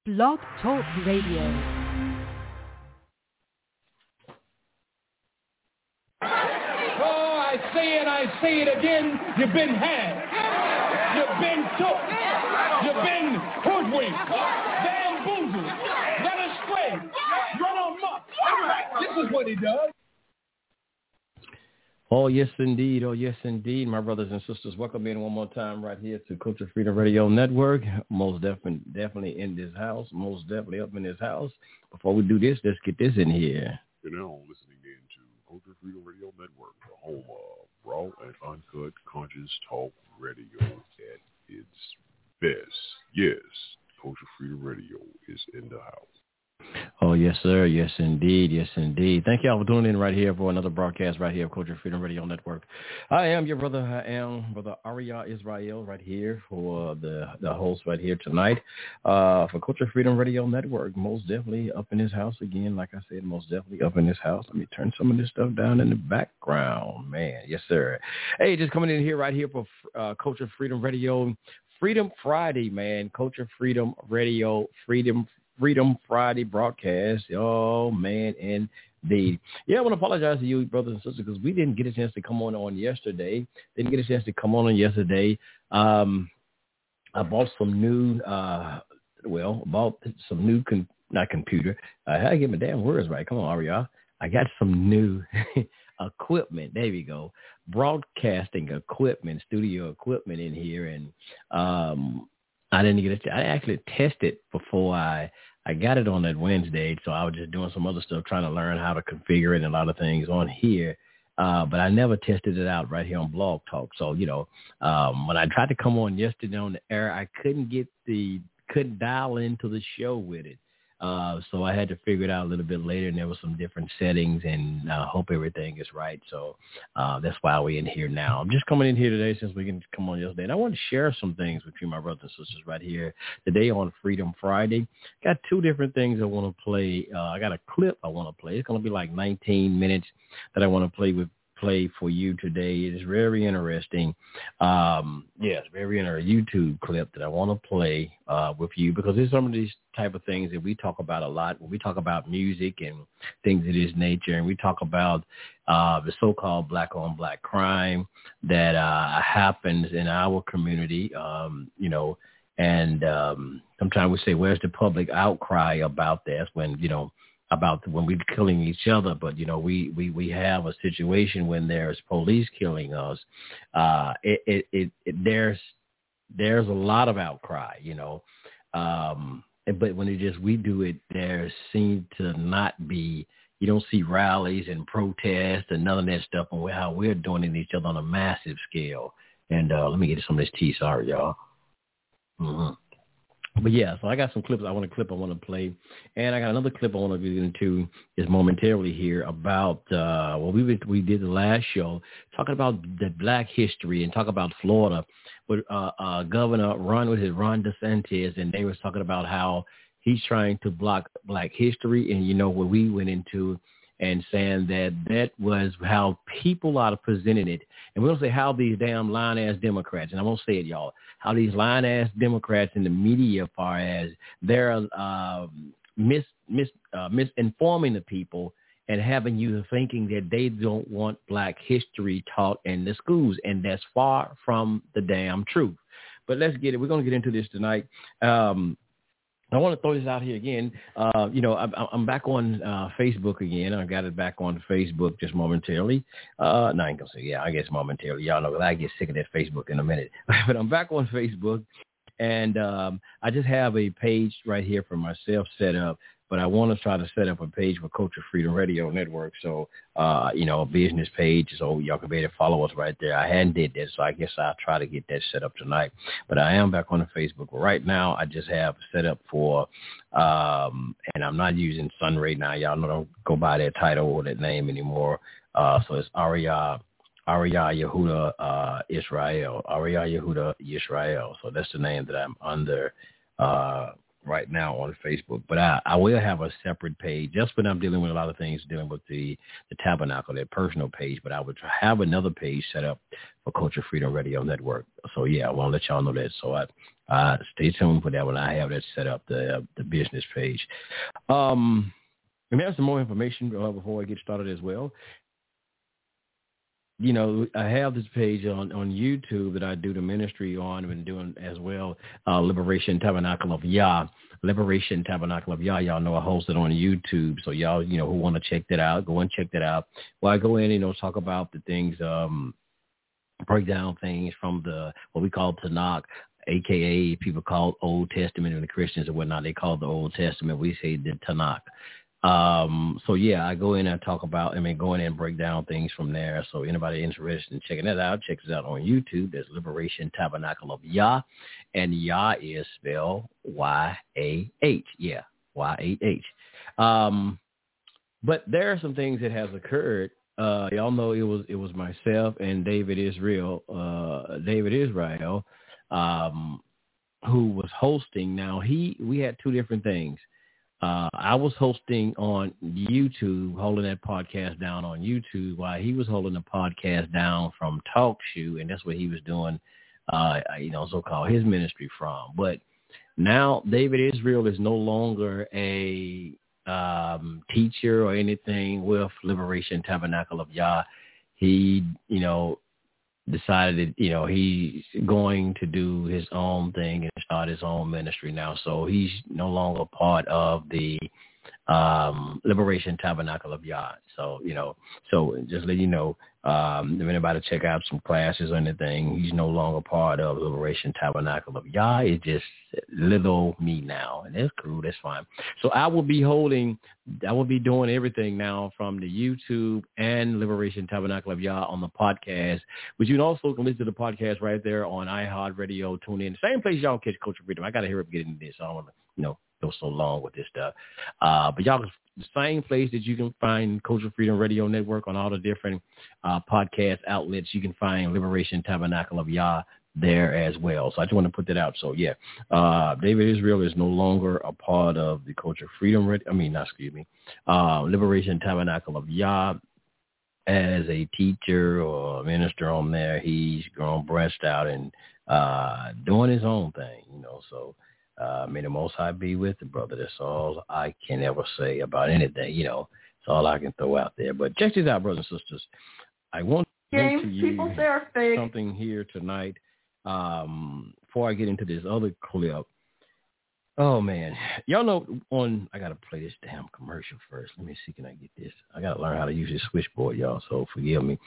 Blog Talk Radio. I say it again, you've been had. You've been took. You've been hoodwinked, bamboozled, led astray, run amok. This is what he does. Oh, yes, indeed. Oh, yes, indeed. My brothers and sisters, welcome in one more time right here to Culture Freedom Radio Network. Most definitely in this house. Most definitely up in this house. Before we do this, let's get this in here. You're now listening in to Culture Freedom Radio Network, the home of raw and uncut conscious talk radio at its best. Yes, Culture Freedom Radio is in the house. Oh, yes, sir. Yes, indeed. Yes, indeed. Thank y'all for tuning in right here for another broadcast right here of Culture Freedom Radio Network. I am your brother. I am Brother Arya Israel right here for the host right here tonight for Culture Freedom Radio Network. Most definitely up in this house again. Like I said, most definitely up in this house. Let me turn some of this stuff down in the background, man. Yes, sir. Hey, just coming in here right here for Culture Freedom Radio Freedom Friday, man. Culture Freedom Radio Freedom Friday broadcast. Oh, man, indeed. Yeah, I want to apologize to you, brothers and sisters, because we didn't get a chance to come on yesterday. I bought some new, not computer. I had to get my damn words right. Come on, Aria. I got some new equipment. There we go. Broadcasting equipment, studio equipment in here. And I didn't get it. I actually tested before I got it on that Wednesday, so I was just doing some other stuff, trying to learn how to configure it and a lot of things on here. But I never tested it out right here on Blog Talk. So, when I tried to come on yesterday on the air, I couldn't dial into the show with it. So I had to figure it out a little bit later, and there were some different settings, and I hope everything is right. So that's why we're in here now. I'm just coming in here today since we can come on yesterday. And I want to share some things with you, my brothers and sisters, right here today on Freedom Friday. Got two different things I want to play. I got a clip I want to play. It's going to be like 19 minutes that I want to play for you today. It is very interesting. It's very interesting YouTube clip that I want to play with you, because there's some of these type of things that we talk about a lot when we talk about music and things of this nature, and we talk about the so-called black-on-black crime that happens in our community, and sometimes we say, where's the public outcry about this when we're killing each other, but we have a situation when there's police killing us. There's a lot of outcry, but when we do it, there seems to not be. You don't see rallies and protests and none of that stuff, and how we're doing it each other on a massive scale. And let me get some of this tea. Sorry, y'all. Mm-hmm. But yeah, so I got some clips I want to play, and I got another clip I want to get into is momentarily here about we did the last show talking about the Black history and talk about Florida, with Governor Ron DeSantis, and they was talking about how he's trying to block Black history, and what we went into and saying that was how people are presenting it. And we're going to say how these damn lying-ass Democrats, and I'm going to say it, y'all, how these lying-ass Democrats in the media, as far as they're misinforming the people and having you thinking that they don't want Black history taught in the schools, and that's far from the damn truth. But let's get it. We're going to get into this tonight. I want to throw this out here again. I'm back on Facebook again. I got it back on Facebook just momentarily. No, I ain't going to say, I guess momentarily. Y'all know I get sick of that Facebook in a minute. But I'm back on Facebook, and I just have a page right here for myself set up. But I want to try to set up a page for Culture Freedom Radio Network. So, a business page, so y'all can be able to follow us right there. I hadn't did that, so I guess I'll try to get that set up tonight. But I am back on the Facebook. Right now, I just have set up for, and I'm not using Sunray now. Y'all know, don't go by that title or that name anymore. So it's Arya Yehuda Israel. Arya Yehuda Israel. So that's the name that I'm under right now on Facebook. But I will have a separate page just when I'm dealing with a lot of things, dealing with the Tabernacle, that personal page. But I would have another page set up for Culture Freedom Radio Network. So, I want to let y'all know that. So Stay tuned for that when I have that set up, the business page. And there's some more information before I get started as well. You know, I have this page on YouTube that I do the ministry on and doing as well, Liberation Tabernacle of Yah. Liberation Tabernacle of Yah. Y'all know I host it on YouTube. So y'all, you know, who want to check that out, go and check that out. Well, I go in, you know, talk about the things, break down things from what we call Tanakh, a.k.a. people call Old Testament, and the Christians and whatnot, they call the Old Testament. We say the Tanakh. So yeah, I go in and talk about, go in and break down things from there. So anybody interested in checking that out, check it out on YouTube. There's Liberation Tabernacle of Yah, and Yah is spelled Y-A-H. Yeah, Y-A-H. But there are some things that has occurred. Y'all know it was myself and David Israel, who was hosting. Now we had two different things. I was hosting on YouTube, holding that podcast down on YouTube, while he was holding the podcast down from TalkShoe, and that's what he was doing, so-called his ministry from. But now David Israel is no longer a teacher or anything with Liberation Tabernacle of Yah. He, decided that, he's going to do his own thing and start his own ministry now. So he's no longer part of the Liberation Tabernacle of Yah. So, so just let you know, if anybody check out some classes or anything, he's no longer part of Liberation Tabernacle of Yah. It's just little me now. And that's cool. That's fine. So I will be doing everything now from the YouTube and Liberation Tabernacle of Yah on the podcast, but you can also listen to the podcast right there on iHeartRadio, tune in. Same place y'all catch Culture Freedom. I got to hear up getting this. I don't want to, go so long with this stuff. But y'all, the same place that you can find Culture Freedom Radio Network on all the different podcast outlets, you can find Liberation Tabernacle of Yah there as well. So I just want to put that out. So yeah, David Israel is no longer a part of the Culture Freedom Liberation Tabernacle of Yah. As a teacher or a minister on there, he's grown, branched out, and doing his own thing, so may the Most High be with the brother. That's all I can ever say about anything, It's all I can throw out there. But check this out, brothers and sisters. I want to mention to you something here tonight before I get into this other clip. Oh, man. Y'all know I got to play this damn commercial first. Let me see, can I get this? I got to learn how to use this switchboard, y'all, so forgive me.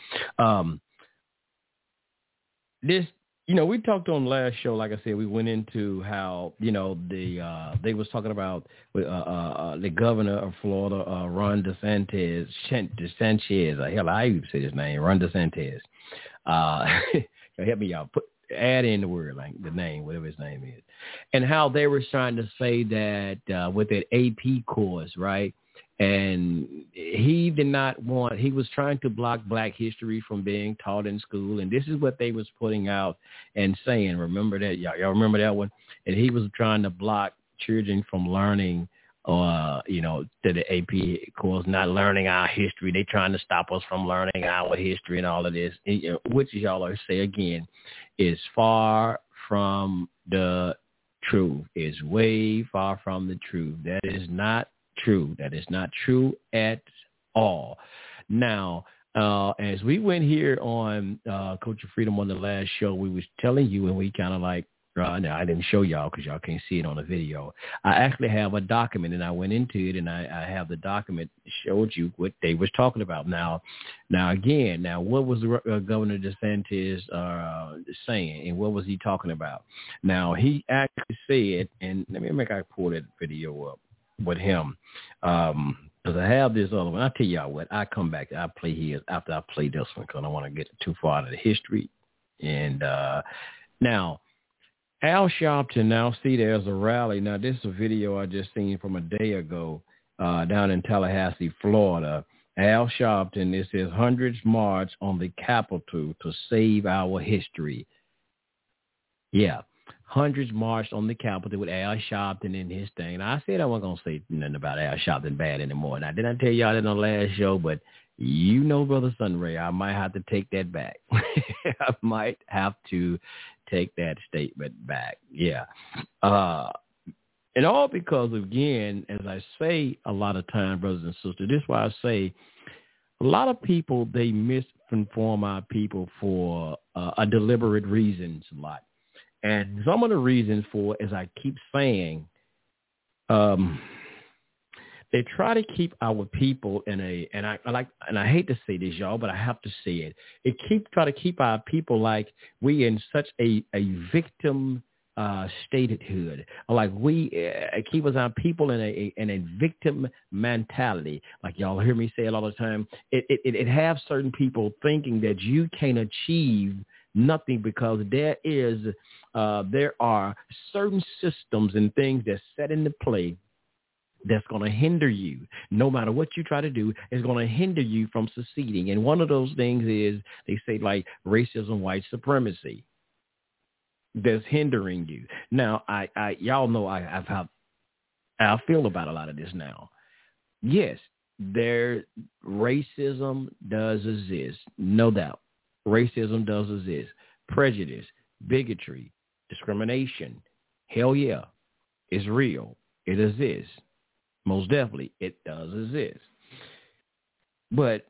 We talked on the last show, like I said, we went into how, they was talking about the governor of Florida, Ron DeSantis. Hell, I even say his name, Ron DeSantis. Help me out. Add in the word, like the name, whatever his name is. And how they were trying to say that with that AP course, right? And he was trying to block Black history from being taught in school. And this is what they was putting out and saying. Remember that? Y'all remember that one? And he was trying to block children from learning, to the AP course, not learning our history. They trying to stop us from learning our history and all of this, which y'all always say again, is far from the truth. Is way far from the truth. That is not true. That is not true at all. Now, as we went here on Culture Freedom on the last show, we was telling you, and we kind of like, now I didn't show y'all because y'all can't see it on the video. I actually have a document, and I went into it, and I have the document showed you what they was talking about. Now, what was Governor DeSantis saying, and what was he talking about? Now, he actually said, and let me pull that video up with him, because I have this other one. I'll tell y'all what, I come back, I play his after I play this one because I don't want to get too far out of the history. And now, Al Sharpton, now see there's a rally. Now, this is a video I just seen from a day ago down in Tallahassee, Florida. Al Sharpton, it says hundreds march on the Capitol to save our history. Yeah, hundreds marched on the Capitol with Al Sharpton in his thing. And I said I wasn't going to say nothing about Al Sharpton bad anymore. Now, didn't I tell y'all that on the last show? But you know, Brother Sunray, I might have to take that back. I might have to take that statement back. Yeah. And all because, again, as I say a lot of time, brothers and sisters, this is why I say a lot of people, they misinform our people for a deliberate reasons a lot. And some of the reasons for, as I keep saying, they try to keep our people in a, and I hate to say this, y'all, but I have to say it. Try to keep our people like we in such a victim statehood, like we keep us our people in a victim mentality. Like y'all hear me say it all the time. It have certain people thinking that you can't achieve nothing because there are certain systems and things that's set into play that's going to hinder you. No matter what you try to do, it's going to hinder you from succeeding. And one of those things is, they say, like racism, white supremacy, that's hindering you. Now, I y'all know how I feel about a lot of this now. Yes, racism does exist, no doubt. Racism does exist. Prejudice, bigotry, discrimination, hell yeah, it's real. It exists. Most definitely, it does exist. But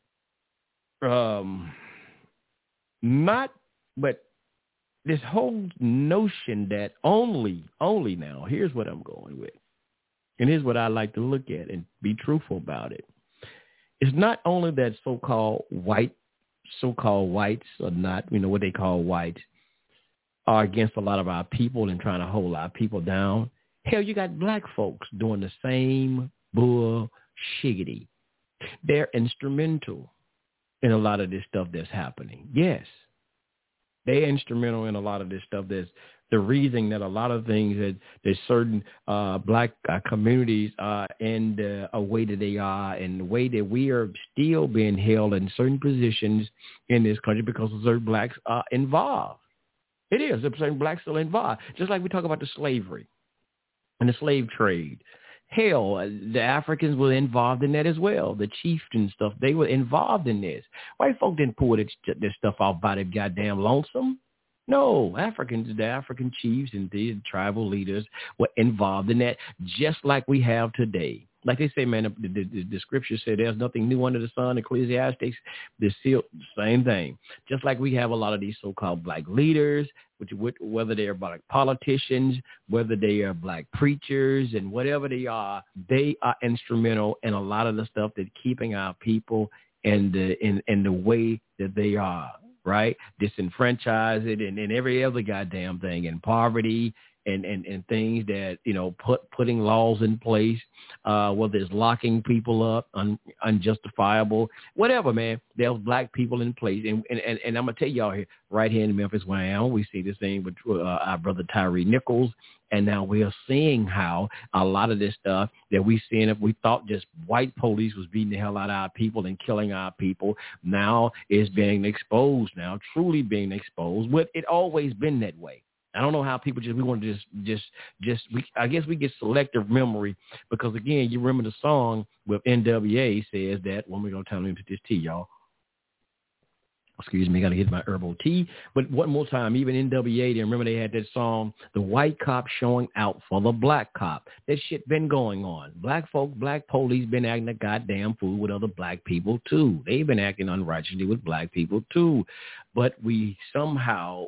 this whole notion that only now, here's what I'm going with. And here's what I like to look at and be truthful about it. It's not only that so-called whites are not, what they call whites, are against a lot of our people and trying to hold our people down. Hell, you got black folks doing the same bullshiggity. They're instrumental in a lot of this stuff that's happening. Yes. They're instrumental in a lot of this stuff. That's the reason that a lot of things that certain black communities are in a way that they are, and the way that we are still being held in certain positions in this country because of certain blacks are involved. It is. Certain blacks still involved. Just like we talk about the slavery and the slave trade. Hell, the Africans were involved in that as well. The chiefs and stuff, they were involved in this. White folk didn't pull this stuff off by their goddamn lonesome. No, the African chiefs and the tribal leaders were involved in that, just like we have today. Like they say, man, the scripture said there's nothing new under the sun. Ecclesiastes, the same thing. Just like we have a lot of these so-called black leaders, whether they are black politicians, whether they are black preachers, and whatever they are instrumental in a lot of the stuff that's keeping our people in the way that they are, right? Disenfranchise it and every other goddamn thing, and poverty and things that, putting laws in place, whether it's locking people up, unjustifiable, whatever, man. There's black people in place. And I'm going to tell y'all here, right here in Memphis where I am, we see this thing with our brother Tyree Nichols. And now we are seeing how a lot of this stuff that we seen, if we thought just white police was beating the hell out of our people and killing our people, now is being exposed now, truly being exposed. But it always been that way. I don't know how people we want to I guess we get selective memory because, again, you remember the song with NWA says that, when we're going to tell me to this tea, y'all. Excuse me, got to get my herbal tea. But one more time, even NWA, remember they had that song, the white cop showing out for the black cop. That shit been going on. Black folk, black police been acting a goddamn fool with other black people too. They've been acting unrighteously with black people too. But we somehow,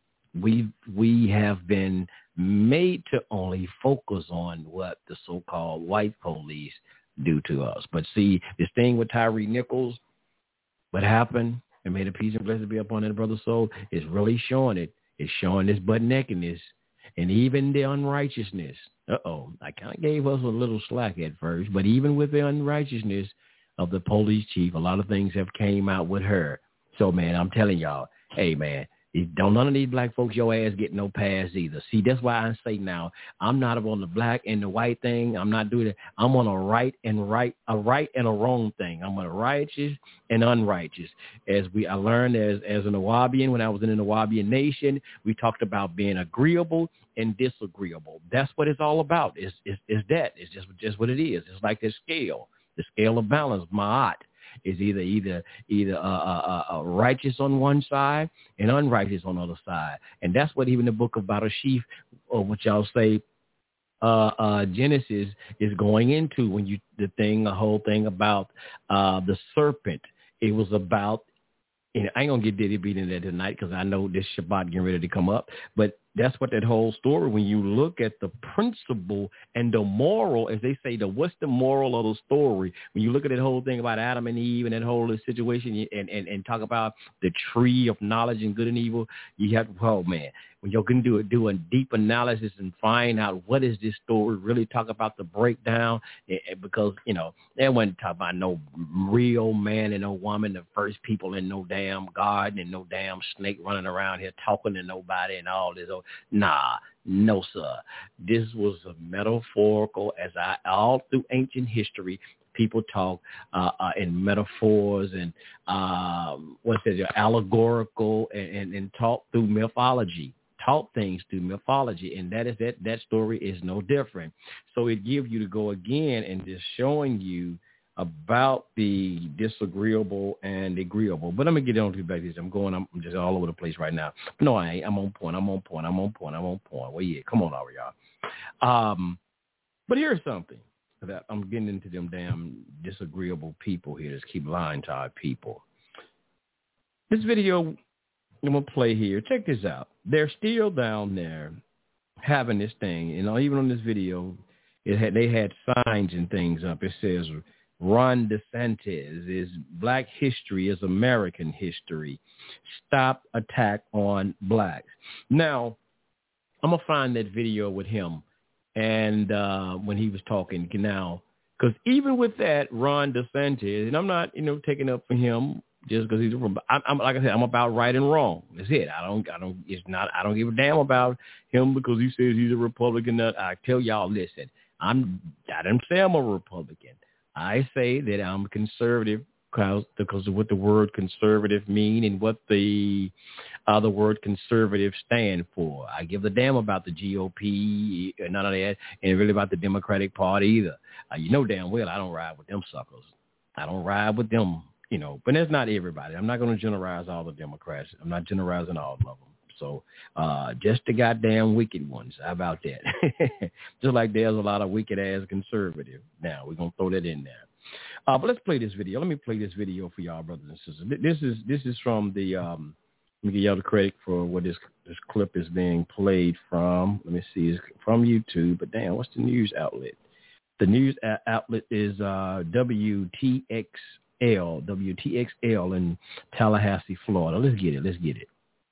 we have been made to only focus on what the so-called white police do to us. But see, this thing with Tyree Nichols, what happened, and may the peace and blessings be upon that brother's soul, is really showing it. It's showing this butt-nakedness and even the unrighteousness. I kind of gave us a little slack at first, but even with the unrighteousness of the police chief, a lot of things have came out with her. So, man, I'm telling y'all, hey, man, Don't none of these black folks, your ass get no pass either. See, that's why I say now, I'm not on the black and the white thing. I'm not doing it. I'm on a right and a wrong thing. I'm on a righteous and unrighteous. I learned as an Awabian, when I was in the Awabian Nation, we talked about being agreeable and disagreeable. That's what it's all about. It's that. It's just what it is. It's like the scale of balance, ma'at. Is either righteous on one side and unrighteous on the other side. And that's what even the book of Barashif, or what y'all say, Genesis is going into when the whole thing about the serpent. It was about, and I ain't going to get Diddy beat in there tonight because I know this Shabbat getting ready to come up, but that's what that whole story, when you look at the principle and the moral, as they say, what's the moral of the story? When you look at that whole thing about Adam and Eve and that whole situation and talk about the tree of knowledge and good and evil, you have, when you can do a deep analysis and find out what is this story, really talk about the breakdown, because, they wasn't talking about no real man and no woman, the first people in no damn garden and no damn snake running around here talking to nobody and all this. Nah, no, sir. This was a metaphorical, all through ancient history, people talk in metaphors and allegorical and talk through mythology. Taught things through mythology, and that story is no different. So it gives you to go again and just showing you about the disagreeable and agreeable. But I'm going to get on to back to this. I'm just all over the place right now. No, I ain't. I'm on point. Well, yeah, come on, all y'all. But here's something that I'm getting into them damn disagreeable people here. Just keep lying to our people. This video I'm going to play here. Check this out. They're still down there having this thing. Even on this video, they had signs and things up. It says, Ron DeSantis is Black history is American history. Stop attack on blacks. Now, I'm going to find that video with him and when he was talking now, because even with that, Ron DeSantis, and I'm not, taking up for him just because he's I'm like I said, I'm about right and wrong. That's it. I don't give a damn about him because he says he's a Republican. I tell y'all, listen, I didn't say I'm a Republican. I say that I'm conservative because of what the word conservative mean and what the word conservative stand for. I give a damn about the GOP, none of that, and really about the Democratic Party either. Damn well I don't ride with them suckers. I don't ride with them, but that's not everybody. I'm not going to generalize all the Democrats. I'm not generalizing all of them. So just the goddamn wicked ones. How about that? Just like there's a lot of wicked-ass conservative. Now, we're going to throw that in there. But let's play this video. Let me play this video for y'all, brothers and sisters. This is from the, let me give y'all the credit for what this clip is being played from. Let me see. It's from YouTube. But damn, what's the news outlet? The news outlet is WTXL in Tallahassee, Florida. Let's get it.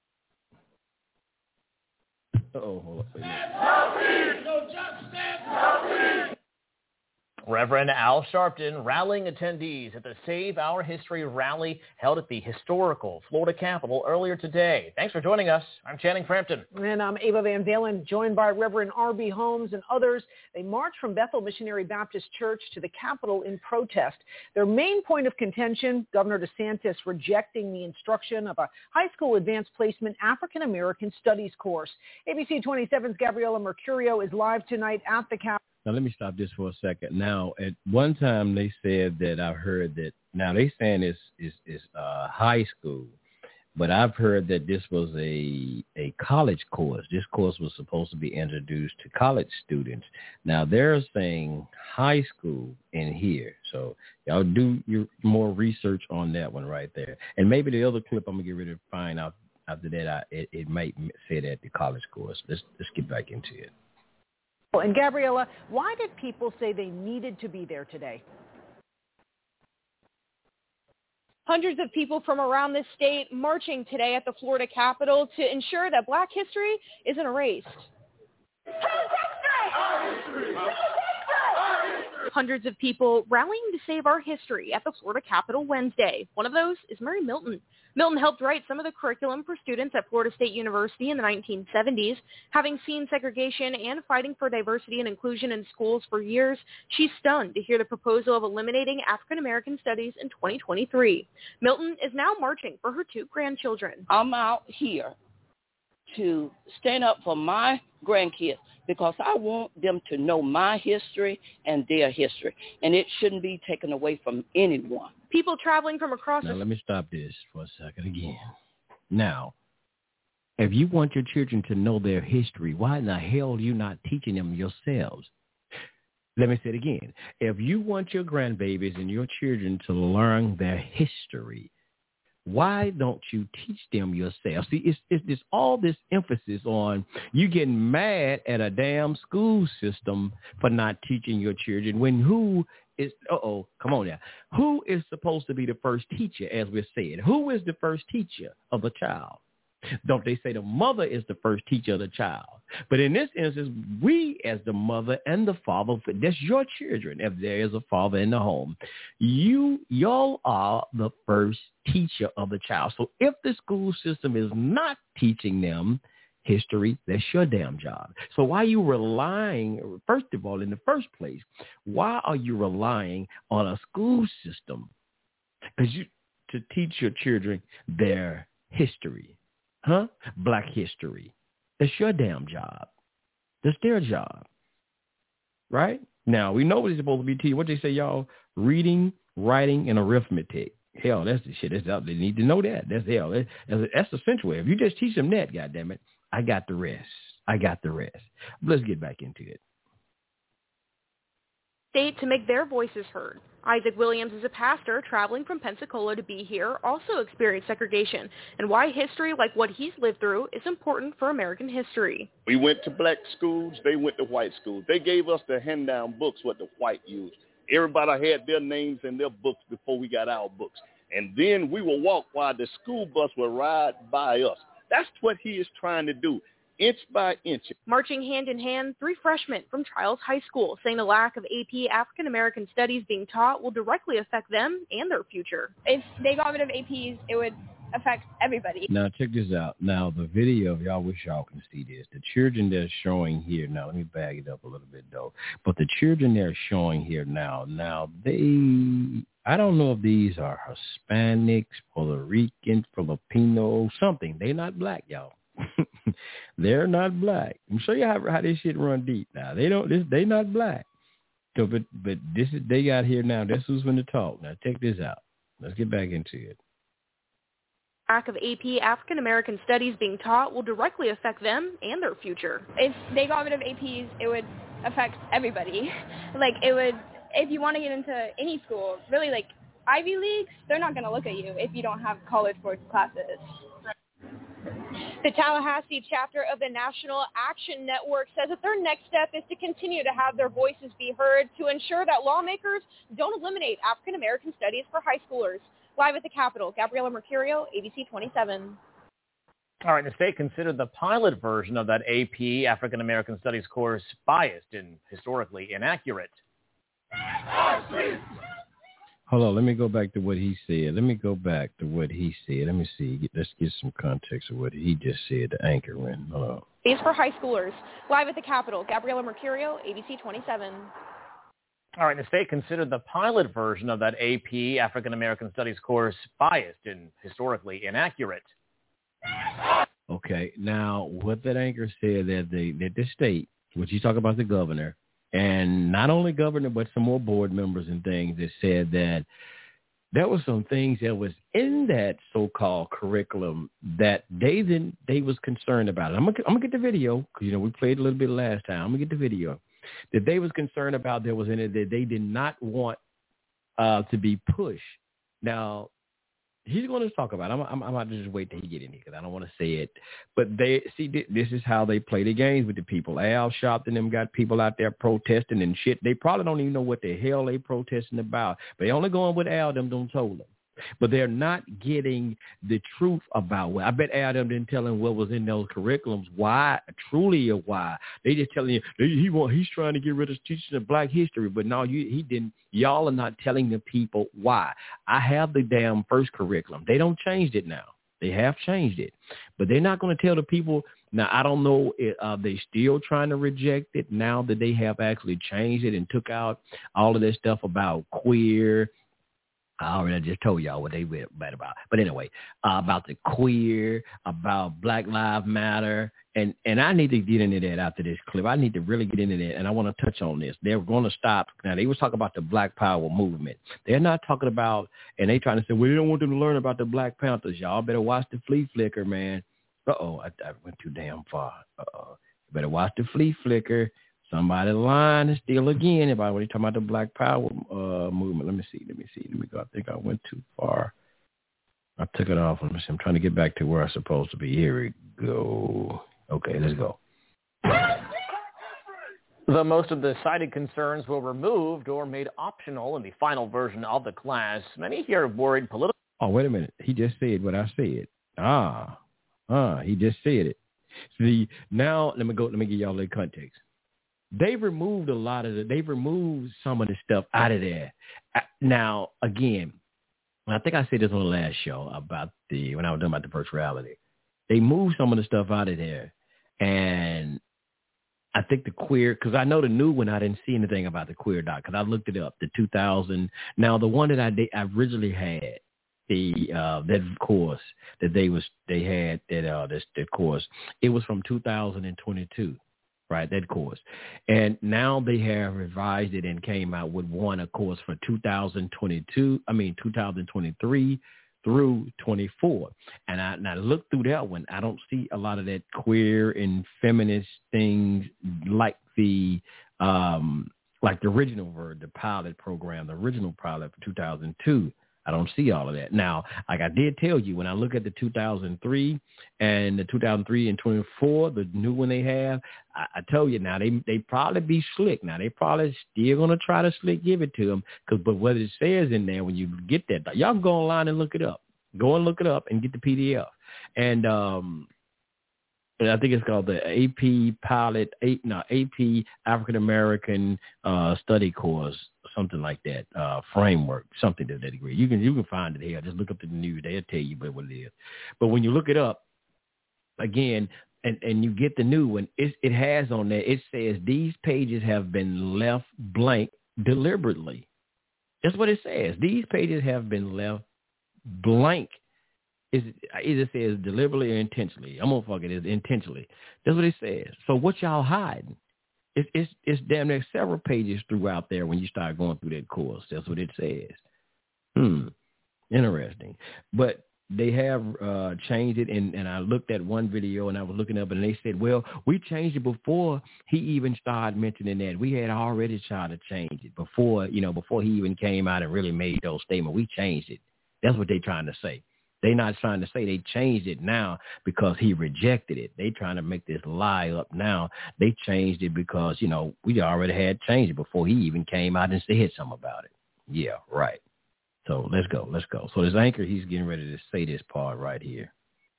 Hold up. No justice. No peace. Reverend Al Sharpton rallying attendees at the Save Our History rally held at the historical Florida Capitol earlier today. Thanks for joining us. I'm Channing Frampton. And I'm Ava Van Dalen, joined by Reverend R.B. Holmes and others. They marched from Bethel Missionary Baptist Church to the Capitol in protest. Their main point of contention, Governor DeSantis rejecting the instruction of a high school advanced placement African American studies course. ABC 27's Gabriela Mercurio is live tonight at the Capitol. Now, let me stop this for a second. Now, at one time they said that I heard that, now they saying it's high school, but I've heard that this was a college course. This course was supposed to be introduced to college students. Now, they're saying high school in here. So y'all do your more research on that one right there. And maybe the other clip I'm going to get ready to find out after that, it might say that the college course. Let's get back into it. And Gabriela, why did people say they needed to be there today? Hundreds of people from around the state marching today at the Florida Capitol to ensure that Black history isn't erased. with hundreds of people rallying to save our history at the Florida Capitol Wednesday. One of those is Mary Milton. Milton helped write some of the curriculum for students at Florida State University in the 1970s. Having seen segregation and fighting for diversity and inclusion in schools for years, she's stunned to hear the proposal of eliminating African American studies in 2023. Milton is now marching for her 2 grandchildren. I'm out here to stand up for my grandkids because I want them to know my history and their history, and it shouldn't be taken away from anyone. People traveling from across... Now, let me stop this for a second again. Now, if you want your children to know their history, why in the hell are you not teaching them yourselves? Let me say it again. If you want your grandbabies and your children to learn their history, why don't you teach them yourself? See, it's all this emphasis on you getting mad at a damn school system for not teaching your children when who is supposed to be the first teacher, as we're saying? Who is the first teacher of a child? Don't they say the mother is the first teacher of the child? But in this instance, we as the mother and the father, that's your children. If there is a father in the home, y'all are the first teacher of the child. So if the school system is not teaching them history, that's your damn job. So why are you relying, first of all, in the first place, why are you relying on a school system to teach your children their history? Black history. That's your damn job. That's their job. Right? Now, we know what it's supposed to be teaching. What they say, y'all? Reading, writing, and arithmetic. Hell, that's the shit that's out. They need to know that. That's hell. That's essential. If you just teach them that, goddammit, I got the rest. Let's get back into it. State to make their voices heard. Isaac Williams is a pastor traveling from Pensacola to be here, also experienced segregation, and why history like what he's lived through is important for American history. We went to black schools, they went to white schools. They gave us the hand-down books, what the white used. Everybody had their names in their books before we got our books. And then we will walk while the school bus will ride by us. That's what he is trying to do. Inch by inch. Marching hand in hand, 3 freshmen from Trials High School saying the lack of AP African American studies being taught will directly affect them and their future. If they got rid of APs, it would affect everybody. Now, check this out. Now, the video, y'all wish y'all can see this. The children they're showing here, now, let me bag it up a little bit, though. But the children they're showing here now, I don't know if these are Hispanics, Puerto Rican, Filipino, something. They're not black, y'all. They're not black. I'm show you how this shit run deep. Now they not black. So, but this is they got here now. That's who's going to talk. Now check this out. Let's get back into it. Lack of AP African American studies being taught will directly affect them and their future. If they got rid of APs, it would affect everybody. Like it would, if you want to get into any school, really like Ivy Leagues, they're not going to look at you if you don't have college sports classes. The Tallahassee chapter of the National Action Network says that their next step is to continue to have their voices be heard to ensure that lawmakers don't eliminate African American studies for high schoolers. Live at the Capitol, Gabriela Mercurio, ABC 27. All right, the state considered the pilot version of that AP African American Studies course biased and historically inaccurate. Hold on, let me go back to what he said. Let me see. Let's get some context of what he just said, the anchorman. Hold on. These for high schoolers. Live at the Capitol, Gabriela Mercurio, ABC 27. All right, the state considered the pilot version of that AP African American Studies course biased and historically inaccurate. Okay, now what that anchor said that the state, which you talk about the governor, and not only governor, but some more board members and things that said that there were some things that was in that so-called curriculum that they was concerned about. I'm gonna get the video because we played a little bit last time. I'm gonna get the video that they was concerned about. There was in it that they did not want to be pushed. Now he's going to talk about it. I'm about to just wait till he get in here because I don't want to say it. But this is how they play the games with the people. Al Sharpton them got people out there protesting and shit. They probably don't even know what the hell they protesting about. But they only going with Al them told them. But they're not getting the truth about what. I bet Adam didn't tell him what was in those curriculums. Why? Truly a why. They just telling you he's trying to get rid of teaching of Black history. But no, he didn't. Y'all are not telling the people why. I have the damn first curriculum. They don't change it now. They have changed it, but they're not going to tell the people. Now, I don't know if they still trying to reject it now that they have actually changed it and took out all of this stuff about queer. I already just told y'all what they were bad about. But anyway, about the queer, about Black Lives Matter. And I need to get into that after this clip. I need to really get into that. And I want to touch on this. They're going to stop. Now, they was talking about the Black Power movement. They're not talking about, and they trying to say, well, they don't want them to learn about the Black Panthers. Y'all better watch the flea flicker, man. Uh-oh, I went too damn far. Uh-oh. You better watch the flea flicker. Somebody lying and steal again. If I already talking about the Black Power movement. Let me see. Let me go. I think I went too far. I took it off. Let me see. I'm trying to get back to where I'm supposed to be. Here we go. Okay, let's go. Though most of the cited concerns were removed or made optional in the final version of the class, many here have worried political. Oh, wait a minute. He just said what I said. He just said it. See, now let me give y'all the context. They've removed they've removed some of the stuff out of there. Now, again, I think I said this on the last show when I was talking about the first reality. They moved some of the stuff out of there. And I think the queer, because I know the new one, I didn't see anything about the queer doc, because I looked it up, the 2000. Now, the one that I originally had, that course that they had, that course, it was from 2022. Right, that course. And now they have revised it and came out with one, of course, for 2023 through 24. And I looked through that one. I don't see a lot of that queer and feminist things like the original the pilot program, the original pilot for 2002. I don't see all of that. Now, like I did tell you, when I look at the 2003 and the 2003 and 24, the new one they have, I tell you now, they probably be slick. Now, they probably still going to try to slick give it to them. But what it says in there when you get that, y'all can go online and look it up. Go and look it up and get the PDF. And I think it's called the AP Pilot, AP African American Study Course, something like that, framework, something to that degree. You can find it here. Just look up the news. They'll tell you what it is. But when you look it up, again, and you get the new one, it has on there, it says these pages have been left blank deliberately. That's what it says. These pages have been left blank. It either says deliberately or intentionally. I'm going to fuck it intentionally. That's what it says. So what y'all hiding? It's damn near several pages throughout there when you start going through that course. That's what it says. Interesting. But they have changed it, and I looked at one video, and I was looking up, and they said, well, we changed it before he even started mentioning that. We had already tried to change it before he even came out and really made those statements. We changed it. That's what they're trying to say. They're not trying to say they changed it now because he rejected it. They trying to make this lie up now. They changed it because, we already had changed it before he even came out and said something about it. Yeah, right. So let's go. So this anchor, he's getting ready to say this part right here.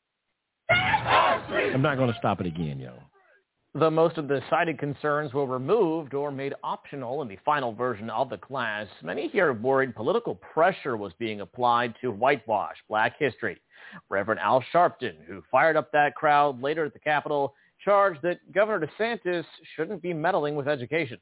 I'm not going to stop it again, yo. Though most of the cited concerns were removed or made optional in the final version of the class, many here have worried political pressure was being applied to whitewash Black history. Reverend Al Sharpton, who fired up that crowd later at the Capitol, charged that Governor DeSantis shouldn't be meddling with education.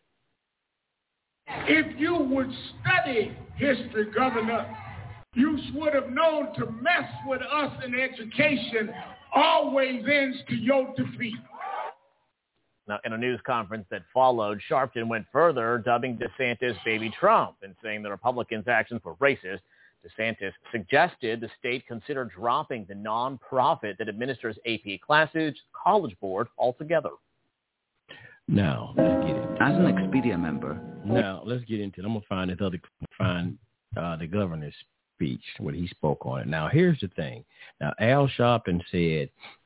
If you would study history, Governor, you would have known to mess with us in education always ends to your defeat. Now, in a news conference that followed, Sharpton went further, dubbing DeSantis Baby Trump and saying the Republicans' actions were racist. DeSantis suggested the state consider dropping the nonprofit that administers AP classes, College Board, altogether. Now, let's get into it. As an Expedia member. Now, let's get into it. I'm going to find the governor's speech, what he spoke on it. Now, here's the thing. Now, Al Sharpton said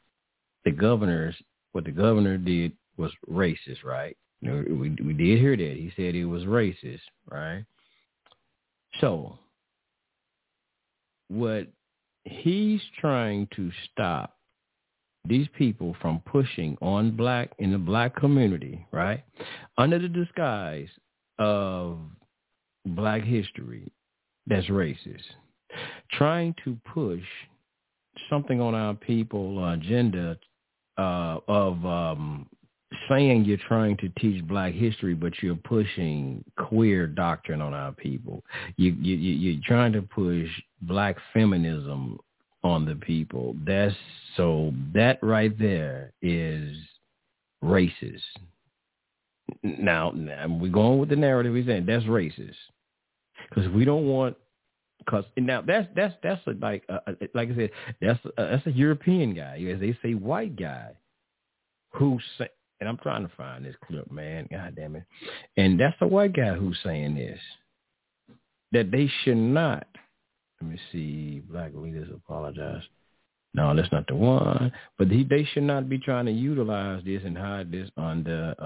what the governor did was racist, right? We did hear that. He said it was racist, right? So what he's trying to stop these people from pushing on black in the black community, right, under the disguise of black history that's racist, trying to push something on our people agenda of saying you're trying to teach black history, but you're pushing queer doctrine on our people. You're trying to push black feminism on the people. That right there is racist. Now we're going with the narrative. We're saying that's racist because we don't want. Because now that's like I said, that's a European guy, as they say, white guy, who say, and I'm trying to find this clip, man. God damn it, and that's a white guy who's saying this, that they should not. Let me see. Black leaders apologize. No, that's not the one. But they should not be trying to utilize this and hide this under.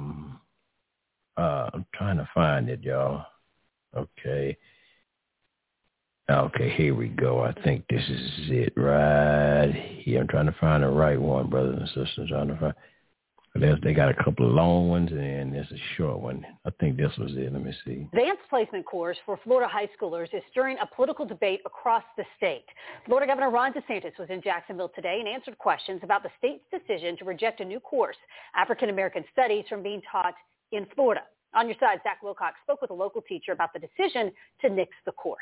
I'm trying to find it, y'all. Okay, here we go. I think this is it right here. I'm trying to find the right one, brothers and sisters. They got a couple of long ones, and there's a short one. I think this was it. Let me see. Advanced placement course for Florida high schoolers is stirring a political debate across the state. Florida Governor Ron DeSantis was in Jacksonville today and answered questions about the state's decision to reject a new course, African American Studies, from being taught in Florida. On your side, Zach Wilcox spoke with a local teacher about the decision to nix the course.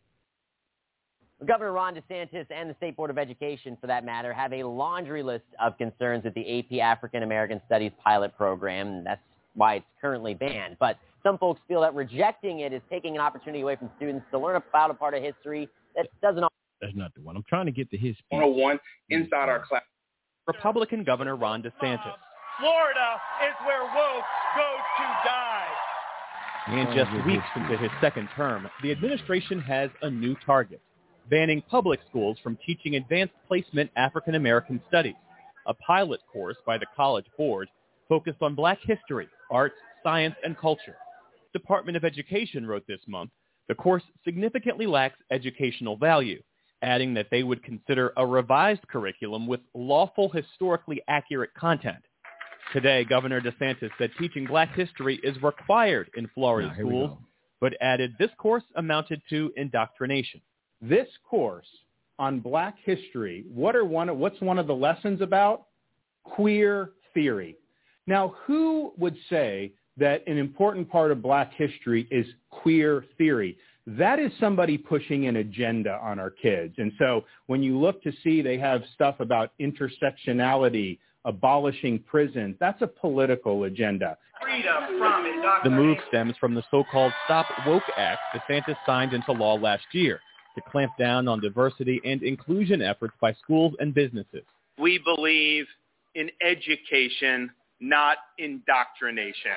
Governor Ron DeSantis and the State Board of Education, for that matter, have a laundry list of concerns with the AP African American Studies pilot program. That's why it's currently banned. But some folks feel that rejecting it is taking an opportunity away from students to learn about a part of history that doesn't. That's not the one. I'm trying to get to his speech. 101 inside our class. Republican Governor Ron DeSantis. Florida is where woke goes to die. And just weeks into his second term, the administration has a new target: banning public schools from teaching advanced placement African American studies, a pilot course by the College Board focused on black history, arts, science, and culture. Department of Education wrote this month, the course significantly lacks educational value, adding that they would consider a revised curriculum with lawful, historically accurate content. Today, Governor DeSantis said teaching black history is required in Florida schools, but added this course amounted to indoctrination. This course on black history, what's one of the lessons about? Queer theory. Now, who would say that an important part of black history is queer theory? That is somebody pushing an agenda on our kids. And so when you look to see they have stuff about intersectionality, abolishing prisons, that's a political agenda. The move stems from the so-called Stop Woke Act DeSantis signed into law last year to clamp down on diversity and inclusion efforts by schools and businesses. We believe in education, not indoctrination.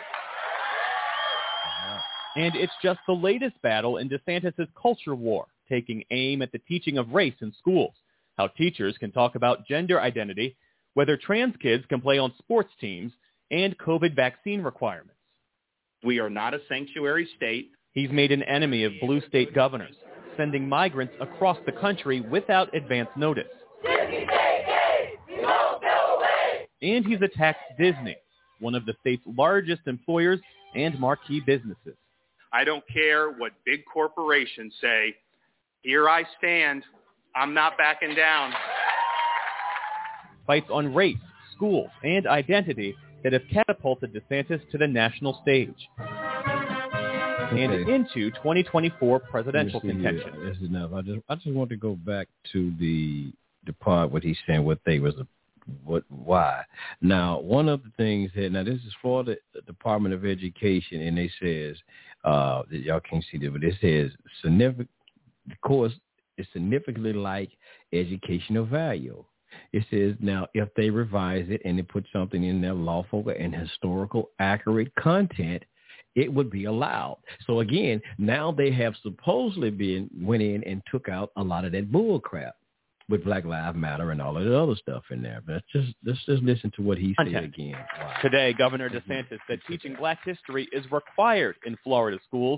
And it's just the latest battle in DeSantis' culture war, taking aim at the teaching of race in schools, how teachers can talk about gender identity, whether trans kids can play on sports teams, and COVID vaccine requirements. We are not a sanctuary state. He's made an enemy of blue state governors, sending migrants across the country without advance notice. And he's attacked Disney, one of the state's largest employers and marquee businesses. I don't care what big corporations say. Here I stand. I'm not backing down. Fights on race, schools, and identity that have catapulted DeSantis to the national stage. And into 2024 presidential contention. That's enough. I just want to go back to the part what he's saying, why. Now, one of the things that, now this is for the Department of Education, and it says, that y'all can't see this, but it says, the course is significantly like educational value. It says, now, if they revise it and they put something in there lawful and historical accurate content, it would be allowed. So again, now they have supposedly went in and took out a lot of that bull crap with Black Lives Matter and all of the other stuff in there. But let's just listen to what he said again. Wow. Today, Governor DeSantis said teaching black history is required in Florida schools,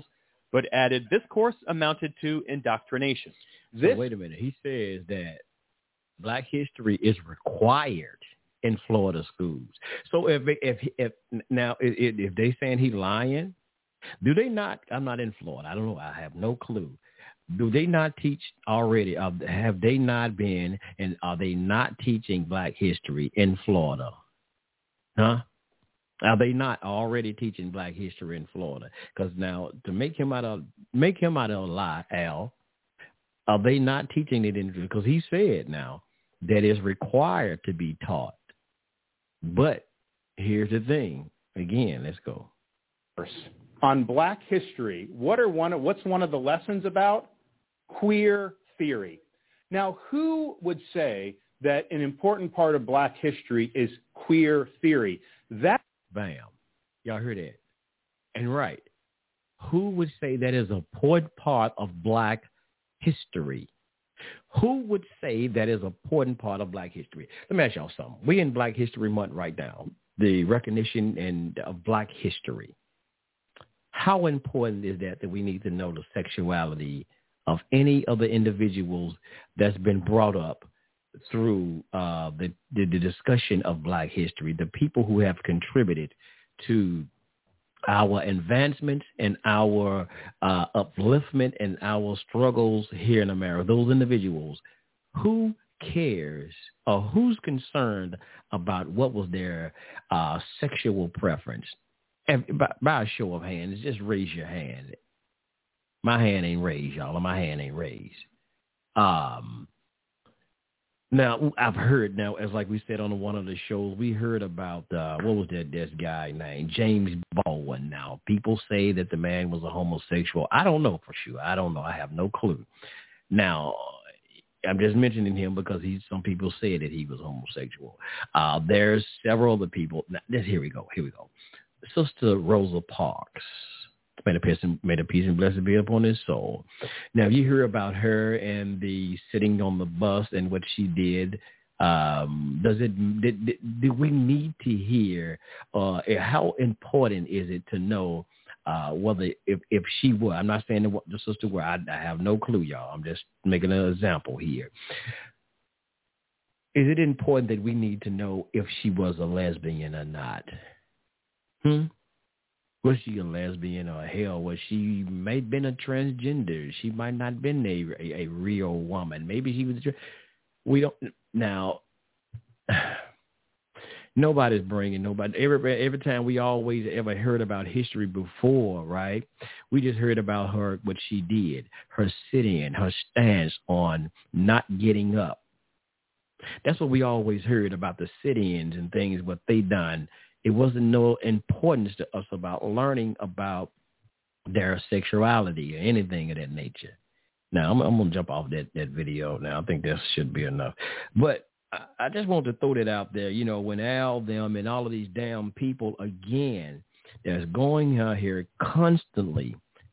but added this course amounted to indoctrination. So wait a minute. He says that Black history is required in Florida schools. So if they saying he's lying, do they not? I'm not in Florida. I don't know. I have no clue. Do they not teach already? Have they not been, and are they not teaching Black history in Florida? Huh? Are they not already teaching Black history in Florida? Because now to make him out of a lie, Al, are they not teaching it in? Because he said now that it's required to be taught. But here's the thing. Again, let's go. On Black history, what's one of the lessons about? Queer theory. Now, who would say that an important part of Black history is queer theory? That, bam, y'all heard that? And right, who would say that is an important part of Black history? Who would say that is an important part of Black history? Let me ask y'all something. We in Black History Month right now, the recognition of Black history. How important is that we need to know the sexuality of any of the individuals that's been brought up through the discussion of Black history, the people who have contributed to our advancement and our upliftment and our struggles here in America, those individuals, who cares or who's concerned about what was their sexual preference? And by a show of hands, just raise your hand. My hand ain't raised, y'all. My hand ain't raised. Now, I've heard now, as like we said on one of the shows, we heard about, what was this guy named? James Baldwin. Now, people say that the man was a homosexual. I don't know for sure. I don't know. I have no clue. Now, I'm just mentioning him because some people say that he was homosexual. There's several other people. Now, here we go. Sister Rosa Parks. May the peace and blessing be upon his soul. Now, you hear about her and the sitting on the bus and what she did. Do we need to hear? How important is it to know whether if she were? I'm not saying the sister were. I have no clue, y'all. I'm just making an example here. Is it important that we need to know if she was a lesbian or not? Was she a lesbian or hell? Was she may have been a transgender? She might not have been a real woman. Maybe she was. We don't now. Nobody's bringing nobody. Every time we always ever heard about history before, right? We just heard about her, what she did, her sit-in, her stance on not getting up. That's what we always heard about, the sit-ins and things, what they done. It wasn't no importance to us about learning about their sexuality or anything of that nature. Now, I'm going to jump off that video now. I think that should be enough. But I just want to throw that out there. You know, when Al, them, and all of these damn people, again, that's going out here constantly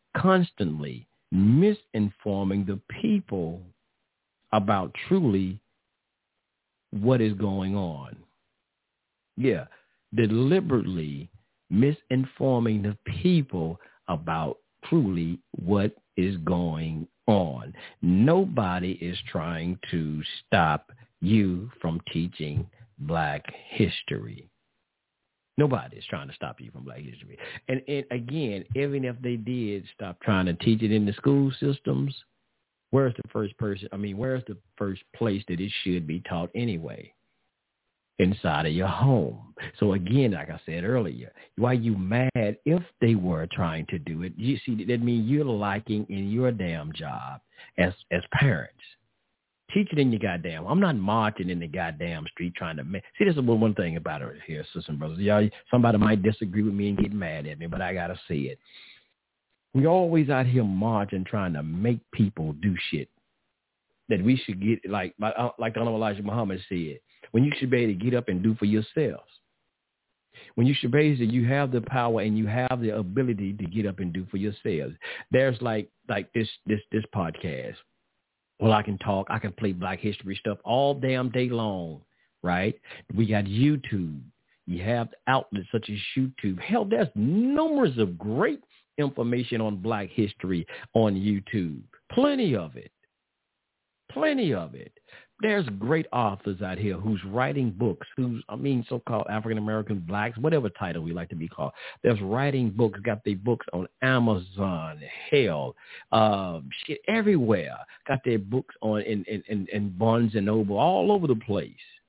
misinforming the people about truly what is going on. Yeah. Deliberately misinforming the people about truly what is going on. Nobody is trying to stop you from teaching Black history. Nobody is trying to stop you from Black history. And again, even if they did stop trying to teach it in the school systems, where's the first place that it should be taught anyway? Inside of your home. So again, like I said earlier, why you mad if they were trying to do it? You see, that means you're lacking in your damn job as parents. Teach it in your goddamn. I'm not marching in the goddamn street trying to see. This is one thing about it here, sisters and brothers. Y'all, somebody might disagree with me and get mad at me, but I gotta see it. We always out here marching trying to make people do shit that we should get, like the Honorable Elijah Muhammad said. When you should be able to get up and do for yourselves. When you should be able to, you have the power and you have the ability to get up and do for yourselves. There's like this podcast. Well, I can talk. I can play Black history stuff all damn day long, right? We got YouTube. You have outlets such as YouTube. Hell, there's numerous of great information on black history on YouTube. Plenty of it. Plenty of it. There's great authors out here who's writing books, so-called African-American blacks, whatever title we like to be called. There's writing books, got their books on Amazon, hell, everywhere. Got their books on in Barnes and Noble, all over the place.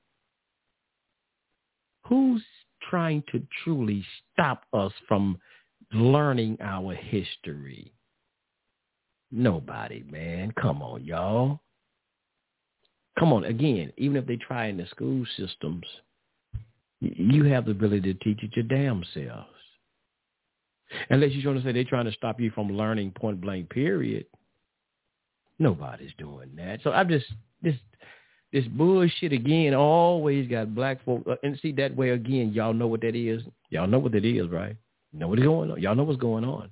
Who's trying to truly stop us from learning our history? Nobody, man. Come on, y'all. Come on, again, even if they try in the school systems, you have the ability to teach it your damn selves. Unless you're trying to say they're trying to stop you from learning point blank, period. Nobody's doing that. So I'm just, this bullshit again always got black folk. And see, that way again, y'all know what that is. Y'all know what that is, right? You know what's going on. Y'all know what's going on.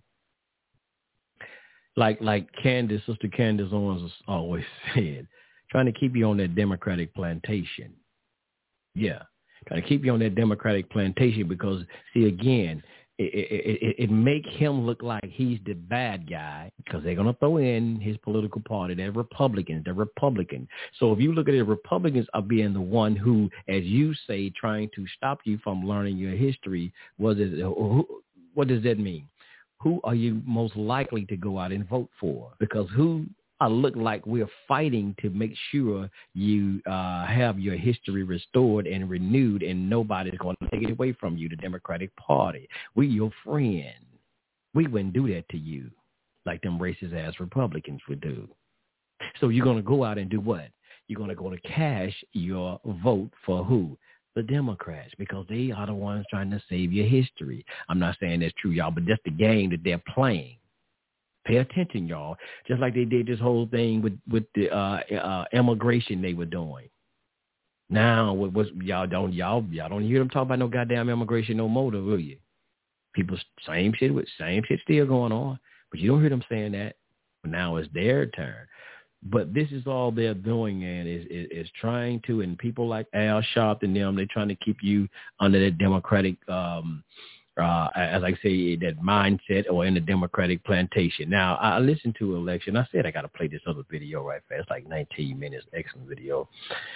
Like Candace, Sister Candace Owens always said, trying to keep you on that Democratic plantation. Yeah, trying to keep you on that Democratic plantation because, see, again, it make him look like he's the bad guy because they're going to throw in his political party. They're Republicans. So if you look at it, Republicans are being the one who, as you say, trying to stop you from learning your history. What does that mean? Who are you most likely to go out and vote for? Because who look like we're fighting to make sure you have your history restored and renewed, and nobody's going to take it away from you, the Democratic Party. We your friend. We wouldn't do that to you like them racist-ass Republicans would do. So you're going to go out and do what? You're going to go to cash your vote for who? The Democrats, because they are the ones trying to save your history. I'm not saying that's true, y'all, but that's the game that they're playing. Pay attention, y'all. Just like they did this whole thing with the immigration they were doing. Now, y'all don't hear them talk about no goddamn immigration no more, will you? People, same shit still going on, but you don't hear them saying that. But now it's their turn. But this is all they're doing, and is trying to, and people like Al Sharpton and them, they're trying to keep you under that Democratic as I say, that mindset or in the Democratic plantation. Now, I listened to election. I said I got to play this other video right fast, like 19 minutes, excellent video.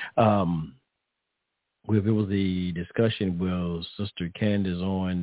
It was the discussion with Sister Candace Owens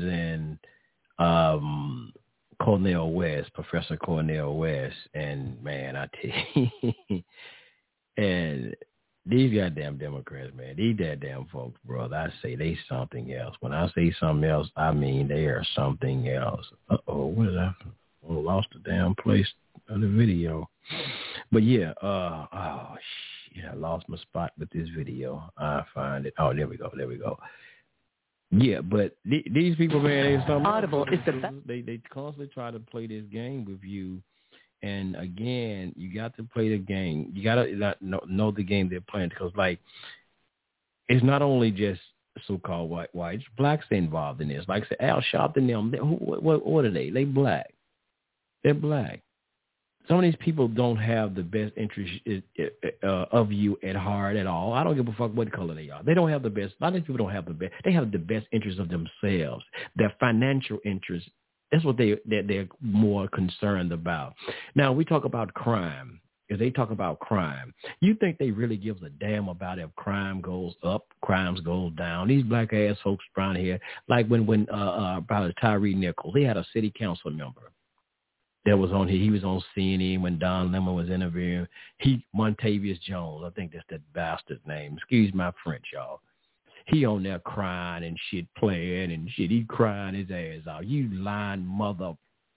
and Cornel West, Professor Cornel West. And, man, I tell you, and these goddamn Democrats, man, these goddamn folks, brother, I say they something else. When I say something else, I mean they are something else. What is that? I lost the damn place of the video. But yeah, I lost my spot with this video. I find it. Oh, there we go. Yeah, but these people, man, they something Audible is the best. They constantly try to play this game with you. And again, you got to play the game. You got to know the game they're playing, because, like, it's not only just so-called whites. Blacks are involved in this. Like I said, Al Sharpton, them, what are they? They black. They're black. Some of these people don't have the best interest of you at heart at all. I don't give a fuck what color they are. They don't have the best. A lot of these people don't have the best. They have the best interest of themselves, their financial interest. That's what they're more concerned about. Now, we talk about crime. If they talk about crime, you think they really gives a damn about if crime goes up, crimes goes down? These black ass folks around here, like when about Tyree Nichols, they had a city council member that was on here. He was on CNN when Don Lemon was interviewing. Montavious Jones, I think that's that bastard's name. Excuse my French, y'all. He on there crying and shit, playing and shit. He crying his ass out. You lying mother.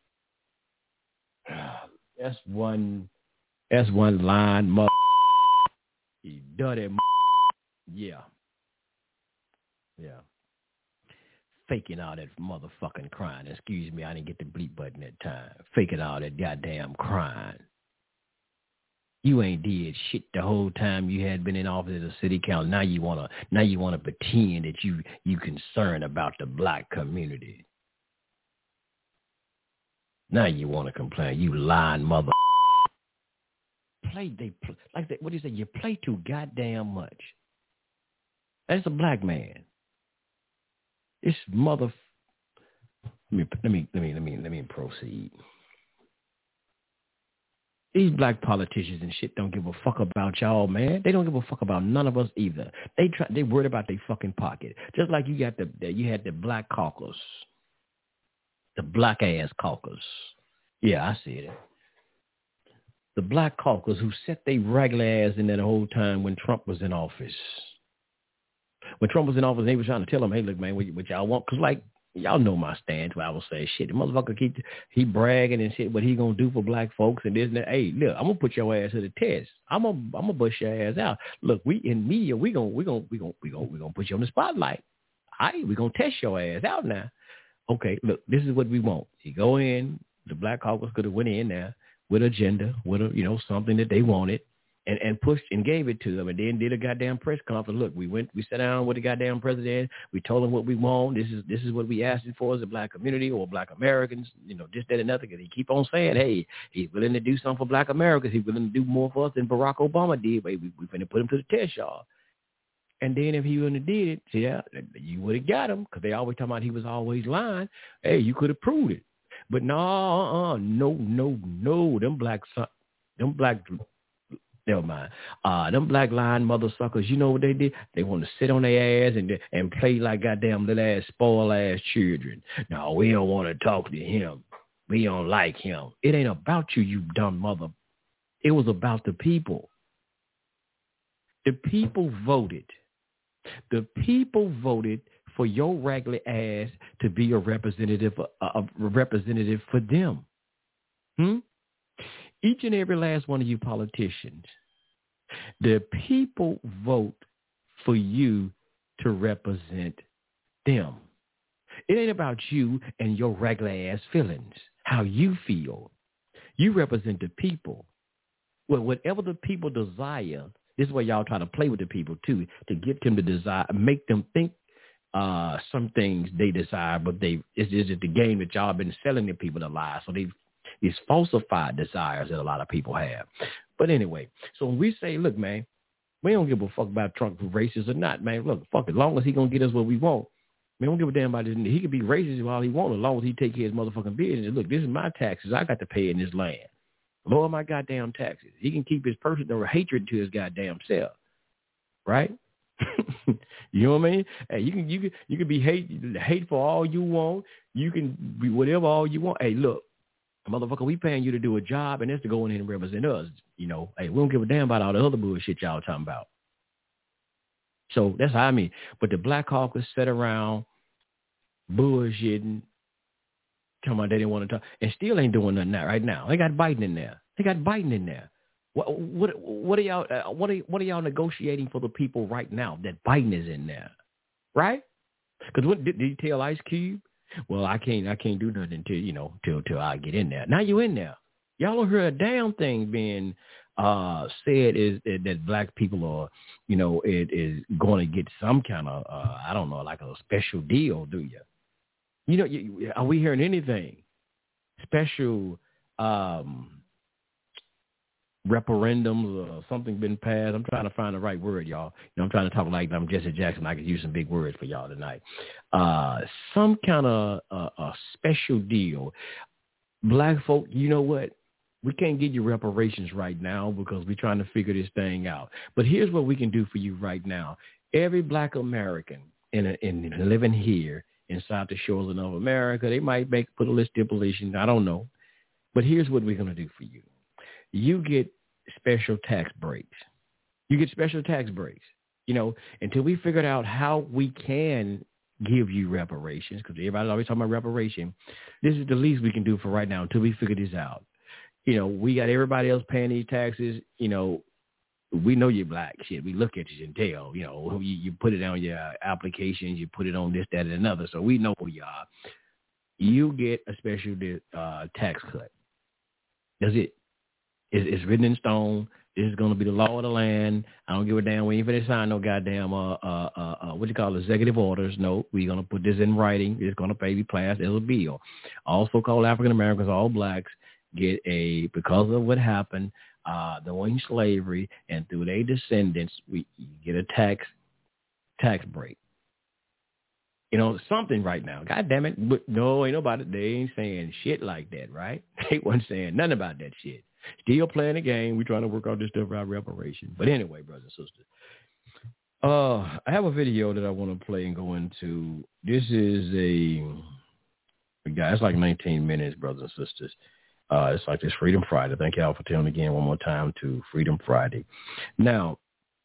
That's one lying mother. You dirty Yeah. Faking all that motherfucking crying. Excuse me, I didn't get the bleep button that time. Faking all that goddamn crying. You ain't did shit the whole time you had been in office as a city council. Now you wanna pretend that you concerned about the black community. Now you wanna complain. You lying mother. What do you say? You play too goddamn much. That's a black man. This mother. Let me proceed. These black politicians and shit don't give a fuck about y'all, man. They don't give a fuck about none of us either. They worried about their fucking pocket. Just like you had the black caucus, the black ass caucus. Yeah, I see it. The black caucus who set their regular ass in there the whole time when Trump was in office. When Trump was in office, they were trying to tell him, hey, look, man, what y'all want? Because, like, y'all know my stance where I will say, shit, the motherfucker he bragging and shit, what he going to do for black folks and this and that. Hey, look, I'm going to put your ass to the test. I'm going to bust your ass out. Look, we in media, we going to put you on the spotlight. All right, we going to test your ass out now. Okay, look, this is what we want. You go in, the black caucus could have went in there with agenda, with a, something that they wanted. And pushed and gave it to them, and then did a goddamn press conference. Look, we sat down with the goddamn president. We told him what we want. This is what we asking for as a black community or black Americans. This, that, and another. Because he keep on saying, hey, he's willing to do something for black Americans. He's willing to do more for us than Barack Obama did. But we finna put him to the test, y'all. And then if he wouldn't have did it, yeah, you would have got him. Because they always talking about he was always lying. Hey, you could have proved it. But no, them black. Never mind. Them black line mother suckers, you know what they did? They want to sit on their ass and play like goddamn little ass spoiled ass children. No, we don't want to talk to him. We don't like him. It ain't about you, you dumb mother. It was about the people. The people voted. The people voted for your regular ass to be a representative for them. Each and every last one of you politicians, the people vote for you to represent them. It ain't about you and your regular ass feelings, how you feel. You represent the people. Well, whatever the people desire, this is where y'all try to play with the people too, to get them to desire, make them think some things they desire, but it's just the game that y'all been selling the people to lie. So these falsified desires that a lot of people have. But anyway, so when we say, look, man, we don't give a fuck about Trump racist or not, man. Look, fuck, as long as he going to get us what we want, we don't give a damn about this. He can be racist while he wants, as long as he take care of his motherfucking business. Look, this is my taxes. I got to pay in this land. Lower my goddamn taxes. He can keep his personal hatred to his goddamn self, right? You know what I mean? Hey, you can be hateful all you want. You can be whatever all you want. Hey, look. Motherfucker, we paying you to do a job, and that's to go in and represent us. Hey, we don't give a damn about all the other bullshit y'all talking about. So that's how I mean. But the Black Caucus sat around bullshitting, talking about they didn't want to talk, and still ain't doing nothing right now. They got Biden in there. What are y'all negotiating for the people right now that Biden is in there, right? Because what did he tell Ice Cube? Well, I can't do nothing till I get in there. Now you in there. Y'all don't hear a damn thing being said is that black people are, it is going to get some kind of, I don't know, like a special deal, do you? Are we hearing anything? Special referendums or something been passed. I'm trying to find the right word, y'all. I'm trying to talk like I'm Jesse Jackson. I could use some big words for y'all tonight. Some kind of a special deal. Black folk, you know what? We can't give you reparations right now because we're trying to figure this thing out. But here's what we can do for you right now. Every black American in living here inside the shores of North America, they might put a little stipulation. I don't know. But here's what we're going to do for you. You get special tax breaks. Until we figured out how we can give you reparations, because everybody's always talking about reparation. This is the least we can do for right now until we figure this out. We got everybody else paying these taxes. We know you're black. Shit, we look at you and tell. You put it on your applications. You put it on this, that, and another. So we know who you are. You get a special tax cut. That's it. It's written in stone. This is going to be the law of the land. I don't give a damn. We ain't finna sign no goddamn, executive orders. No, we're going to put this in writing. It's going to be passed as a bill. Also called African Americans, all blacks, get because of what happened during slavery and through their descendants, you get a tax break. something right now. God damn it. But no, ain't nobody. They ain't saying shit like that, right? They wasn't saying nothing about that shit. Still playing the game. We trying to work out this stuff about reparation. But anyway, brothers and sisters, I have a video that I want to play and go into. This is it's like 19 minutes, brothers and sisters. It's like this Freedom Friday. Thank y'all for tuning again one more time to Freedom Friday. Now,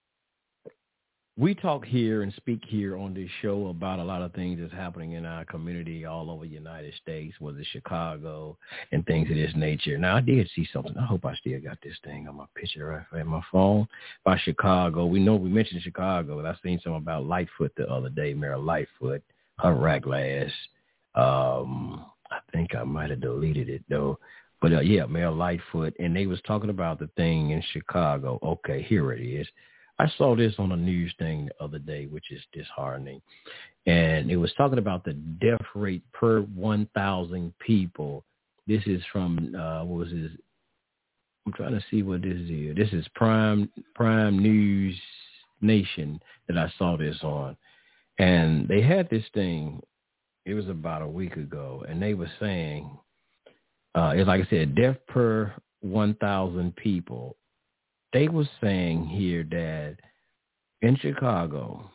we talk here and speak here on this show about a lot of things that's happening in our community all over the United States, whether it's Chicago and things of this nature. Now, I did see something. I hope I still got this thing on my picture right at my phone by Chicago. We mentioned Chicago, and I seen something about Lightfoot the other day, Mayor Lightfoot, her rack last. I think I might have deleted it, though. But, Mayor Lightfoot, and they was talking about the thing in Chicago. Okay, here it is. I saw this on a news thing the other day, which is disheartening. And it was talking about the death rate per 1,000 people. This is from, what was this? I'm trying to see what this is. This is Prime News Nation that I saw this on. And they had this thing, it was about a week ago, and they were saying, it's like I said, death per 1,000 people. They were saying here that in Chicago,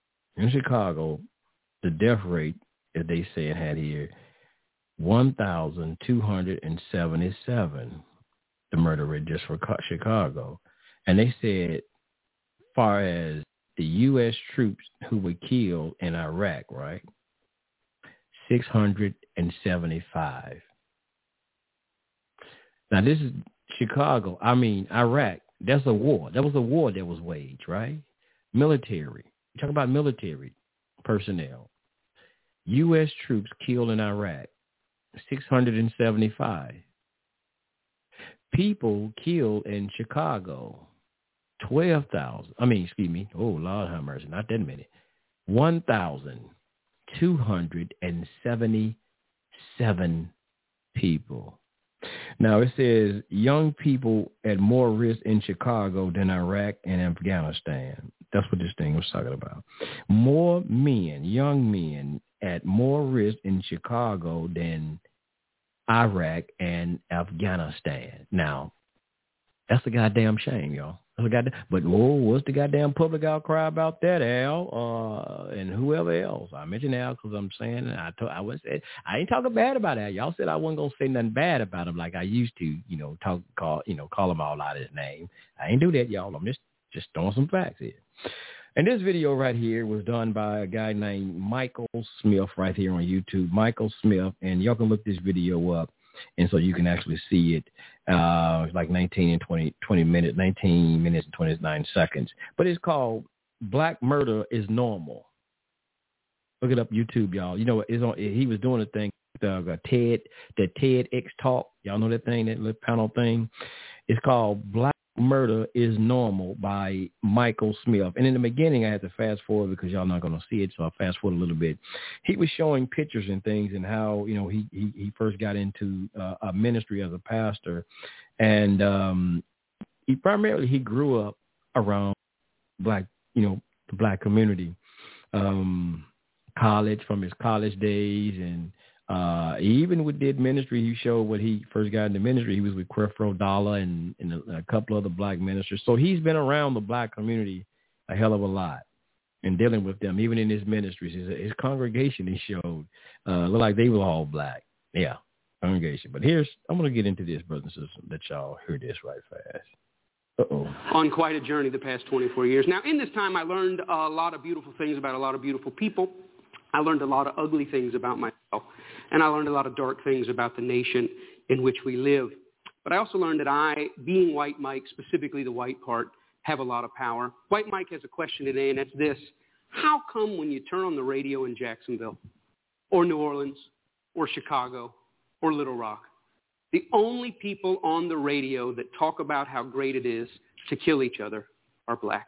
the death rate, as they said, had here 1,277, the murder rate just for Chicago. And they said, far as the U.S. troops who were killed in Iraq, right, 675. Now, this is Chicago. Iraq. That's a war. That was a war that was waged, right? Military. You talk about military personnel. U.S. troops killed in Iraq, 675. People killed in Chicago, 12,000. Oh, Lord have mercy, not that many. 1,277 people. Now, it says young people at more risk in Chicago than Iraq and Afghanistan. That's what this thing was talking about. More men, young men, at more risk in Chicago than Iraq and Afghanistan. Now, that's a goddamn shame, y'all. But what's the goddamn public outcry about that, Al, and whoever else? I mentioned Al because I'm saying, I ain't talking bad about Al. Y'all said I wasn't gonna say nothing bad about him like I used to, call him all out his name. I ain't do that, y'all. I'm just throwing some facts here. And this video right here was done by a guy named Michael Smith right here on YouTube. Michael Smith, and y'all can look this video up. And so you can actually see it. It's like 19 and 20 minutes, 19 minutes and 29 seconds. But it's called Black Murder is Normal. Look it up YouTube, y'all. He was doing a thing, the TEDx talk. Y'all know that thing, that little panel thing? It's called Black Murder is Normal by Michael Smith. And in the beginning, I had to fast forward because y'all not going to see it, so I fast forward a little bit. He was showing pictures and things and how, he first got into a ministry as a pastor. And he grew up around Black, the Black community, college, from his college days, and he even did ministry. He showed when he first got into ministry, he was with Creflo Dollar and a couple other Black ministers. So he's been around the Black community a hell of a lot and dealing with them, even in his ministries. His congregation, he showed, looked like they were all Black. Yeah, congregation. But I'm going to get into this, brothers and sisters, let y'all hear this right fast. On quite a journey the past 24 years. Now, in this time, I learned a lot of beautiful things about a lot of beautiful people. I learned a lot of ugly things about myself, and I learned a lot of dark things about the nation in which we live. But I also learned that I, being White Mike, specifically the white part, have a lot of power. White Mike has a question today, and that's this. How come when you turn on the radio in Jacksonville or New Orleans or Chicago or Little Rock, the only people on the radio that talk about how great it is to kill each other are Black?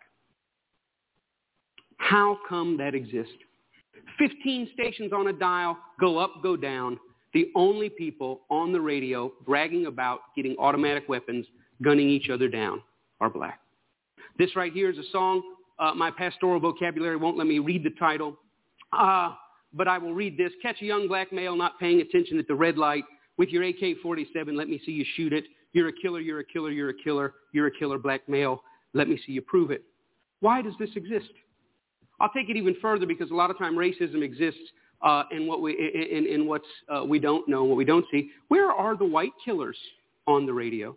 How come that exists? 15 stations on a dial, go up, go down. The only people on the radio bragging about getting automatic weapons, gunning each other down, are Black. This right here is a song. My pastoral vocabulary won't let me read the title. but I will read this. Catch a young black male not paying attention at the red light with your AK-47. Let me see you shoot it. You're a killer, you're a killer, you're a killer. You're a killer, black male. Let me see you prove it. Why does this exist? I'll take it even further because a lot of time racism exists in what we don't know, what we don't see. Where are the white killers on the radio?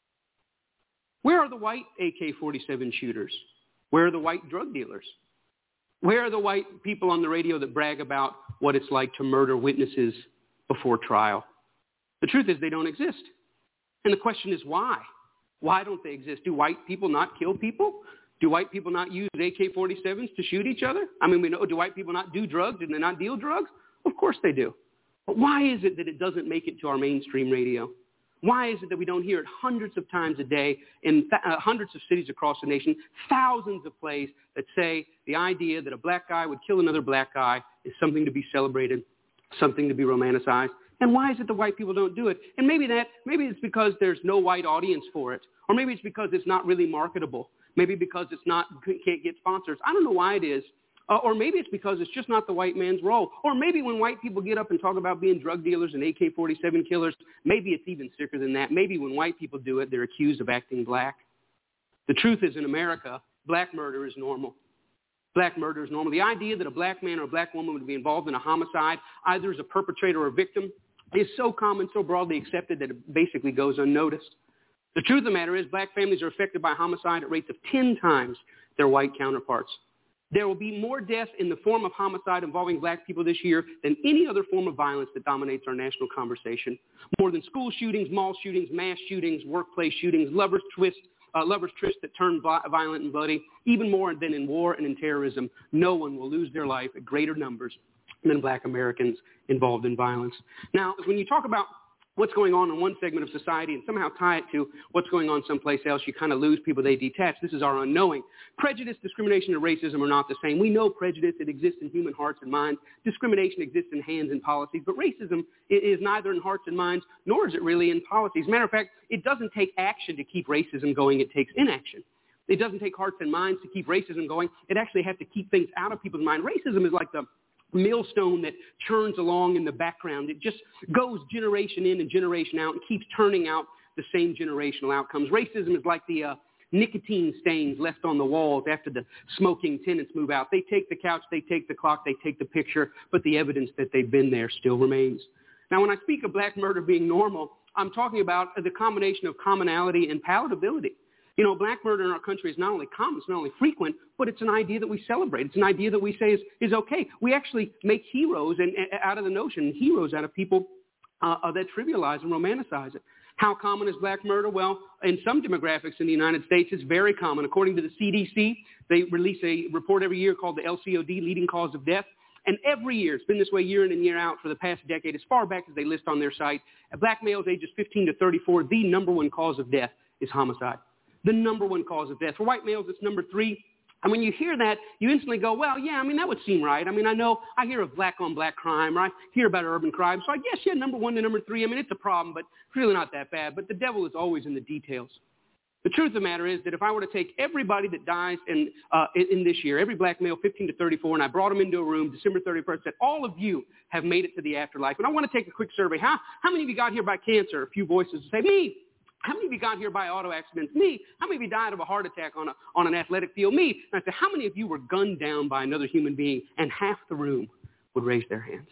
Where are the white AK-47 shooters? Where are the white drug dealers? Where are the white people on the radio that brag about what it's like to murder witnesses before trial? The truth is they don't exist. And the question is why? Why don't they exist? Do white people not kill people? Do white people not use AK-47s to shoot each other? I mean, we know, do white people not do drugs? Do they not deal drugs? Of course they do. But why is it that it doesn't make it to our mainstream radio? Why is it that we don't hear it hundreds of times a day in hundreds of cities across the nation, thousands of plays that say the idea that a black guy would kill another black guy is something to be celebrated, something to be romanticized? And why is it that white people don't do it? And maybe it's because there's no white audience for it. Or maybe it's because it's not really marketable. Maybe because can't get sponsors. I don't know why it is. Or maybe it's because it's just not the white man's role. Or maybe when white people get up and talk about being drug dealers and AK-47 killers, maybe it's even sicker than that. Maybe when white people do it, they're accused of acting black. The truth is, in America, black murder is normal. Black murder is normal. The idea that a black man or a black woman would be involved in a homicide, either as a perpetrator or a victim, is so common, so broadly accepted that it basically goes unnoticed. The truth of the matter is black families are affected by homicide at rates of 10 times their white counterparts. There will be more deaths in the form of homicide involving black people this year than any other form of violence that dominates our national conversation. More than school shootings, mall shootings, mass shootings, workplace shootings, lovers' trysts that turn violent and bloody, even more than in war and in terrorism. No one will lose their life at greater numbers than black Americans involved in violence. Now, when you talk about what's going on in one segment of society and somehow tie it to what's going on someplace else, you kind of lose people. They detach. This is our unknowing. Prejudice, discrimination, and racism are not the same. We know prejudice. It exists in human hearts and minds. Discrimination exists in hands and policies. But racism is neither in hearts and minds, nor is it really in policies. As a matter of fact, it doesn't take action to keep racism going. It takes inaction. It doesn't take hearts and minds to keep racism going. It actually has to keep things out of people's mind. Racism is like the millstone that churns along in the background. It just goes generation in and generation out and keeps turning out the same generational outcomes. Racism is like the nicotine stains left on the walls after the smoking tenants move out. They take the couch, they take the clock, they take the picture, but the evidence that they've been there still remains. Now, when I speak of black murder being normal, I'm talking about the combination of commonality and palatability. You know, black murder in our country is not only common, it's not only frequent, but it's an idea that we celebrate. It's an idea that we say is okay. We actually make heroes and out of the notion, heroes out of people that trivialize and romanticize it. How common is black murder? Well, in some demographics in the United States, it's very common. According to the CDC, they release a report every year called the LCOD, leading cause of death. And every year, it's been this way year in and year out for the past decade, as far back as they list on their site, black males ages 15 to 34, the number one cause of death is homicide. The number one cause of death. For white males, it's number 3. And when you hear that, you instantly go, well, yeah, I mean, that would seem right. I mean, I hear of black-on-black crime, or I hear about urban crime. So I guess, yeah, number 1 to number 3, I mean, it's a problem, but it's really not that bad. But the devil is always in the details. The truth of the matter is that if I were to take everybody that dies in this year, every black male 15 to 34, and I brought them into a room December 31st, that all of you have made it to the afterlife. And I want to take a quick survey. How many of you got here by cancer? A few voices say, me. How many of you got here by auto accidents? Me. How many of you died of a heart attack on an athletic field? Me. And I said, how many of you were gunned down by another human being? And half the room would raise their hands.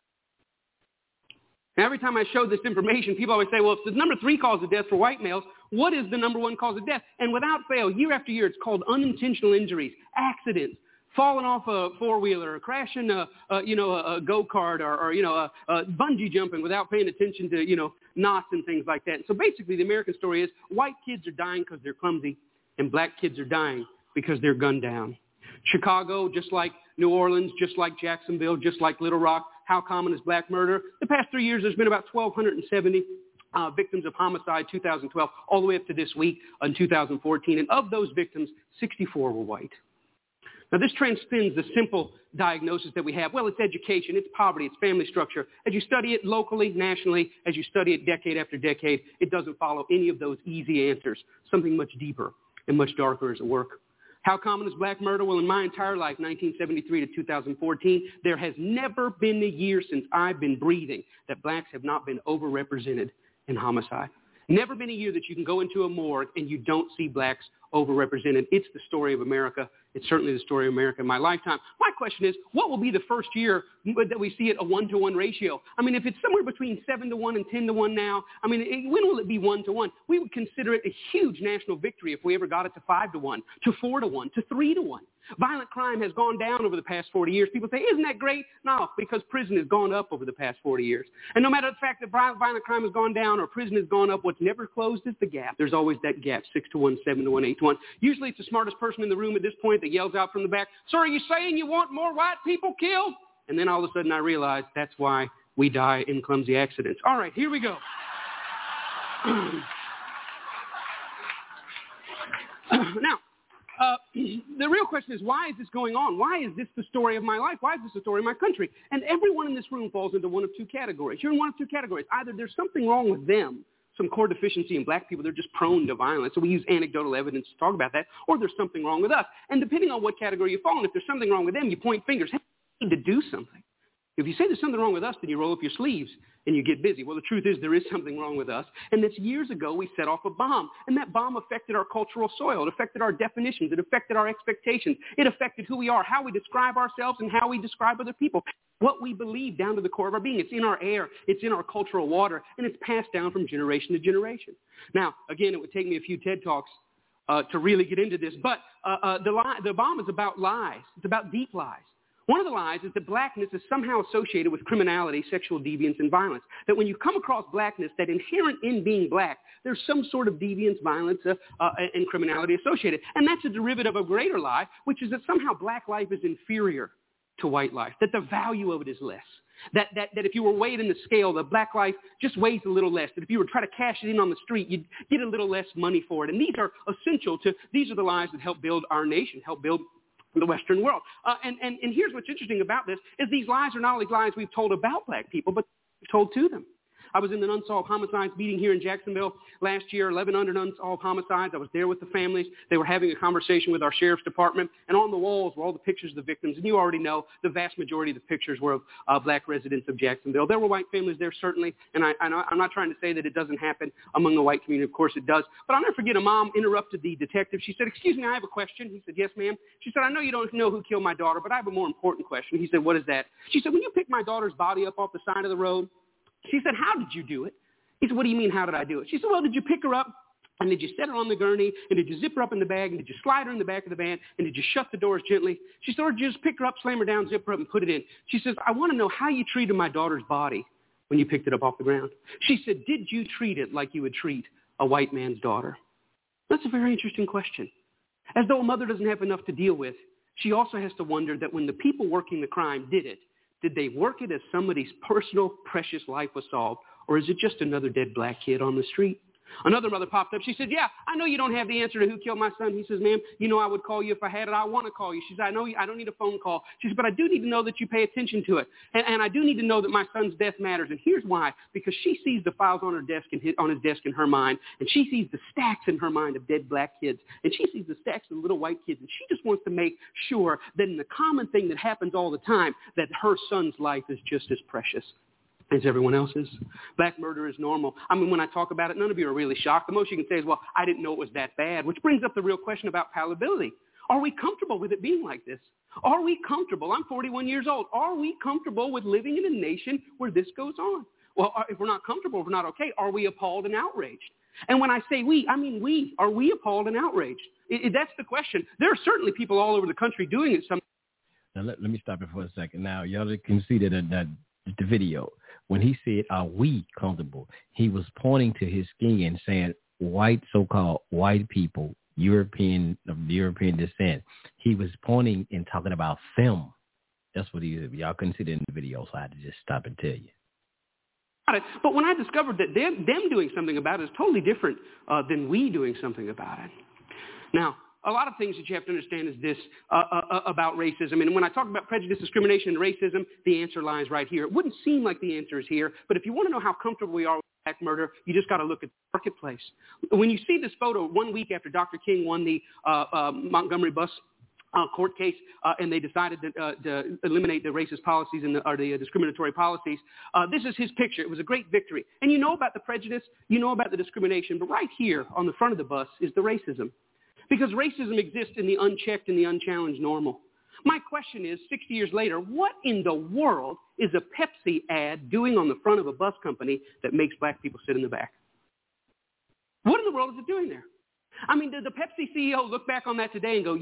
And every time I show this information, people always say, well, if the number 3 cause of death for white males, what is the number 1 cause of death? And without fail, year after year, it's called unintentional injuries, accidents, falling off a four-wheeler, or crashing a go-kart, or bungee jumping without paying attention to, knots and things like that. And so basically the American story is white kids are dying because they're clumsy, and black kids are dying because they're gunned down. Chicago, just like New Orleans, just like Jacksonville, just like Little Rock, how common is black murder? The past 3 years, there's been about 1,270 victims of homicide, 2012, all the way up to this week in 2014. And of those victims, 64 were white. Now, this transcends the simple diagnosis that we have. Well, it's education, it's poverty, it's family structure. As you study it locally, nationally, as you study it decade after decade, it doesn't follow any of those easy answers. Something much deeper and much darker is at work. How common is black murder? Well, in my entire life, 1973 to 2014, there has never been a year since I've been breathing that blacks have not been overrepresented in homicide. Never been a year that you can go into a morgue and you don't see blacks overrepresented. It's the story of America. It's certainly the story of America in my lifetime. My question is, what will be the first year that we see it a 1-to-1 ratio? I mean, if it's somewhere between 7-to-1 and 10-to-1 now, I mean, when will it be 1-to-1? We would consider it a huge national victory if we ever got it to 5-to-1, to 4-to-1, to 3-to-1. Violent crime has gone down over the past 40 years. People say, isn't that great? No, because prison has gone up over the past 40 years. And no matter the fact that violent crime has gone down or prison has gone up, what's never closed is the gap. There's always that gap, 6-to-1, 7-to-1, 8-to-1. Usually it's the smartest person in the room at this point that yells out from the back, sir, are you saying you want more white people killed? And then all of a sudden I realize that's why we die in clumsy accidents. All right, here we go. Now, the real question is, why is this going on? Why is this the story of my life? Why is this the story of my country? And everyone in this room falls into one of two categories. You're in one of two categories. Either there's something wrong with them, some core deficiency in black people, they're just prone to violence. So we use anecdotal evidence to talk about that, or there's something wrong with us. And depending on what category you fall in, if there's something wrong with them, you point fingers. Hey, we need to do something. If you say there's something wrong with us, then you roll up your sleeves and you get busy. Well, the truth is there is something wrong with us. And that's years ago we set off a bomb. And that bomb affected our cultural soil. It affected our definitions. It affected our expectations. It affected who we are, how we describe ourselves, and how we describe other people. What we believe down to the core of our being. It's in our air. It's in our cultural water. And it's passed down from generation to generation. Now, again, it would take me a few TED Talks to really get into this. But the bomb is about lies. It's about deep lies. One of the lies is that blackness is somehow associated with criminality, sexual deviance, and violence. That when you come across blackness, that inherent in being black, there's some sort of deviance, violence, and criminality associated. And that's a derivative of a greater lie, which is that somehow black life is inferior to white life, that the value of it is less. That if you were weighed in the scale, the black life just weighs a little less. That if you were to try to cash it in on the street, you'd get a little less money for it. And these are essential to, these are the lies that help build our nation, help build the Western world. And here's what's interesting about this, is these lies are not only lies we've told about black people, but we've told to them. I was in an unsolved homicides meeting here in Jacksonville last year, 1,100 unsolved homicides. I was there with the families. They were having a conversation with our sheriff's department, and on the walls were all the pictures of the victims. And you already know the vast majority of the pictures were of black residents of Jacksonville. There were white families there, certainly, and I'm not trying to say that it doesn't happen among the white community. Of course it does. But I'll never forget, a mom interrupted the detective. She said, excuse me, I have a question. He said, yes, ma'am. She said, I know you don't know who killed my daughter, but I have a more important question. He said, what is that? She said, when you picked my daughter's body up off the side of the road, she said, how did you do it? He said, what do you mean, how did I do it? She said, well, did you pick her up, and did you set her on the gurney, and did you zip her up in the bag, and did you slide her in the back of the van, and did you shut the doors gently? She said, or did you just pick her up, slam her down, zip her up, and put it in? She says, I want to know how you treated my daughter's body when you picked it up off the ground. She said, did you treat it like you would treat a white man's daughter? That's a very interesting question. As though a mother doesn't have enough to deal with, she also has to wonder that when the people working the crime did it, did they work it as somebody's personal, precious life was solved? Or is it just another dead black kid on the street? Another mother popped up. She said, yeah, I know you don't have the answer to who killed my son. He says, ma'am, you know I would call you if I had it. I want to call you. She said, I know I don't need a phone call. She said, but I do need to know that you pay attention to it. And I do need to know that my son's death matters. And here's why. Because she sees the files on her desk and on his desk in her mind. And she sees the stacks in her mind of dead black kids. And she sees the stacks of little white kids. And she just wants to make sure that in the common thing that happens all the time, that her son's life is just as precious as everyone else's. Black murder is normal. I mean, when I talk about it, none of you are really shocked. The most you can say is, well, I didn't know it was that bad, which brings up the real question about palatability. Are we comfortable with it being like this? Are we comfortable? I'm 41 years old. Are we comfortable with living in a nation where this goes on? Well, if we're not comfortable, if we're not okay, are we appalled and outraged? And when I say we, I mean we. Are we appalled and outraged? That's the question. There are certainly people all over the country doing it. Now, let me stop it for a second. Now, y'all can see that the video. When he said, are we comfortable, he was pointing to his skin saying white, so-called white people, of European descent. He was pointing and talking about them. That's what y'all couldn't see that in the video, so I had to just stop and tell you. But when I discovered that them doing something about it is totally different than we doing something about it. Now, a lot of things that you have to understand is this about racism. And when I talk about prejudice, discrimination, and racism, the answer lies right here. It wouldn't seem like the answer is here, but if you want to know how comfortable we are with black murder. You just got to look at the marketplace. When you see this photo 1 week after Dr. King won the Montgomery bus court case, and they decided to eliminate the racist policies or the discriminatory policies. This is his picture. It was a great victory. And you know about the prejudice, you know about the discrimination, but right here on the front of the bus is the racism. Because racism exists in the unchecked and the unchallenged normal. My question is, 60 years later, what in the world is a Pepsi ad doing on the front of a bus company that makes black people sit in the back? What in the world is it doing there? I mean, did the Pepsi CEO look back on that today and go,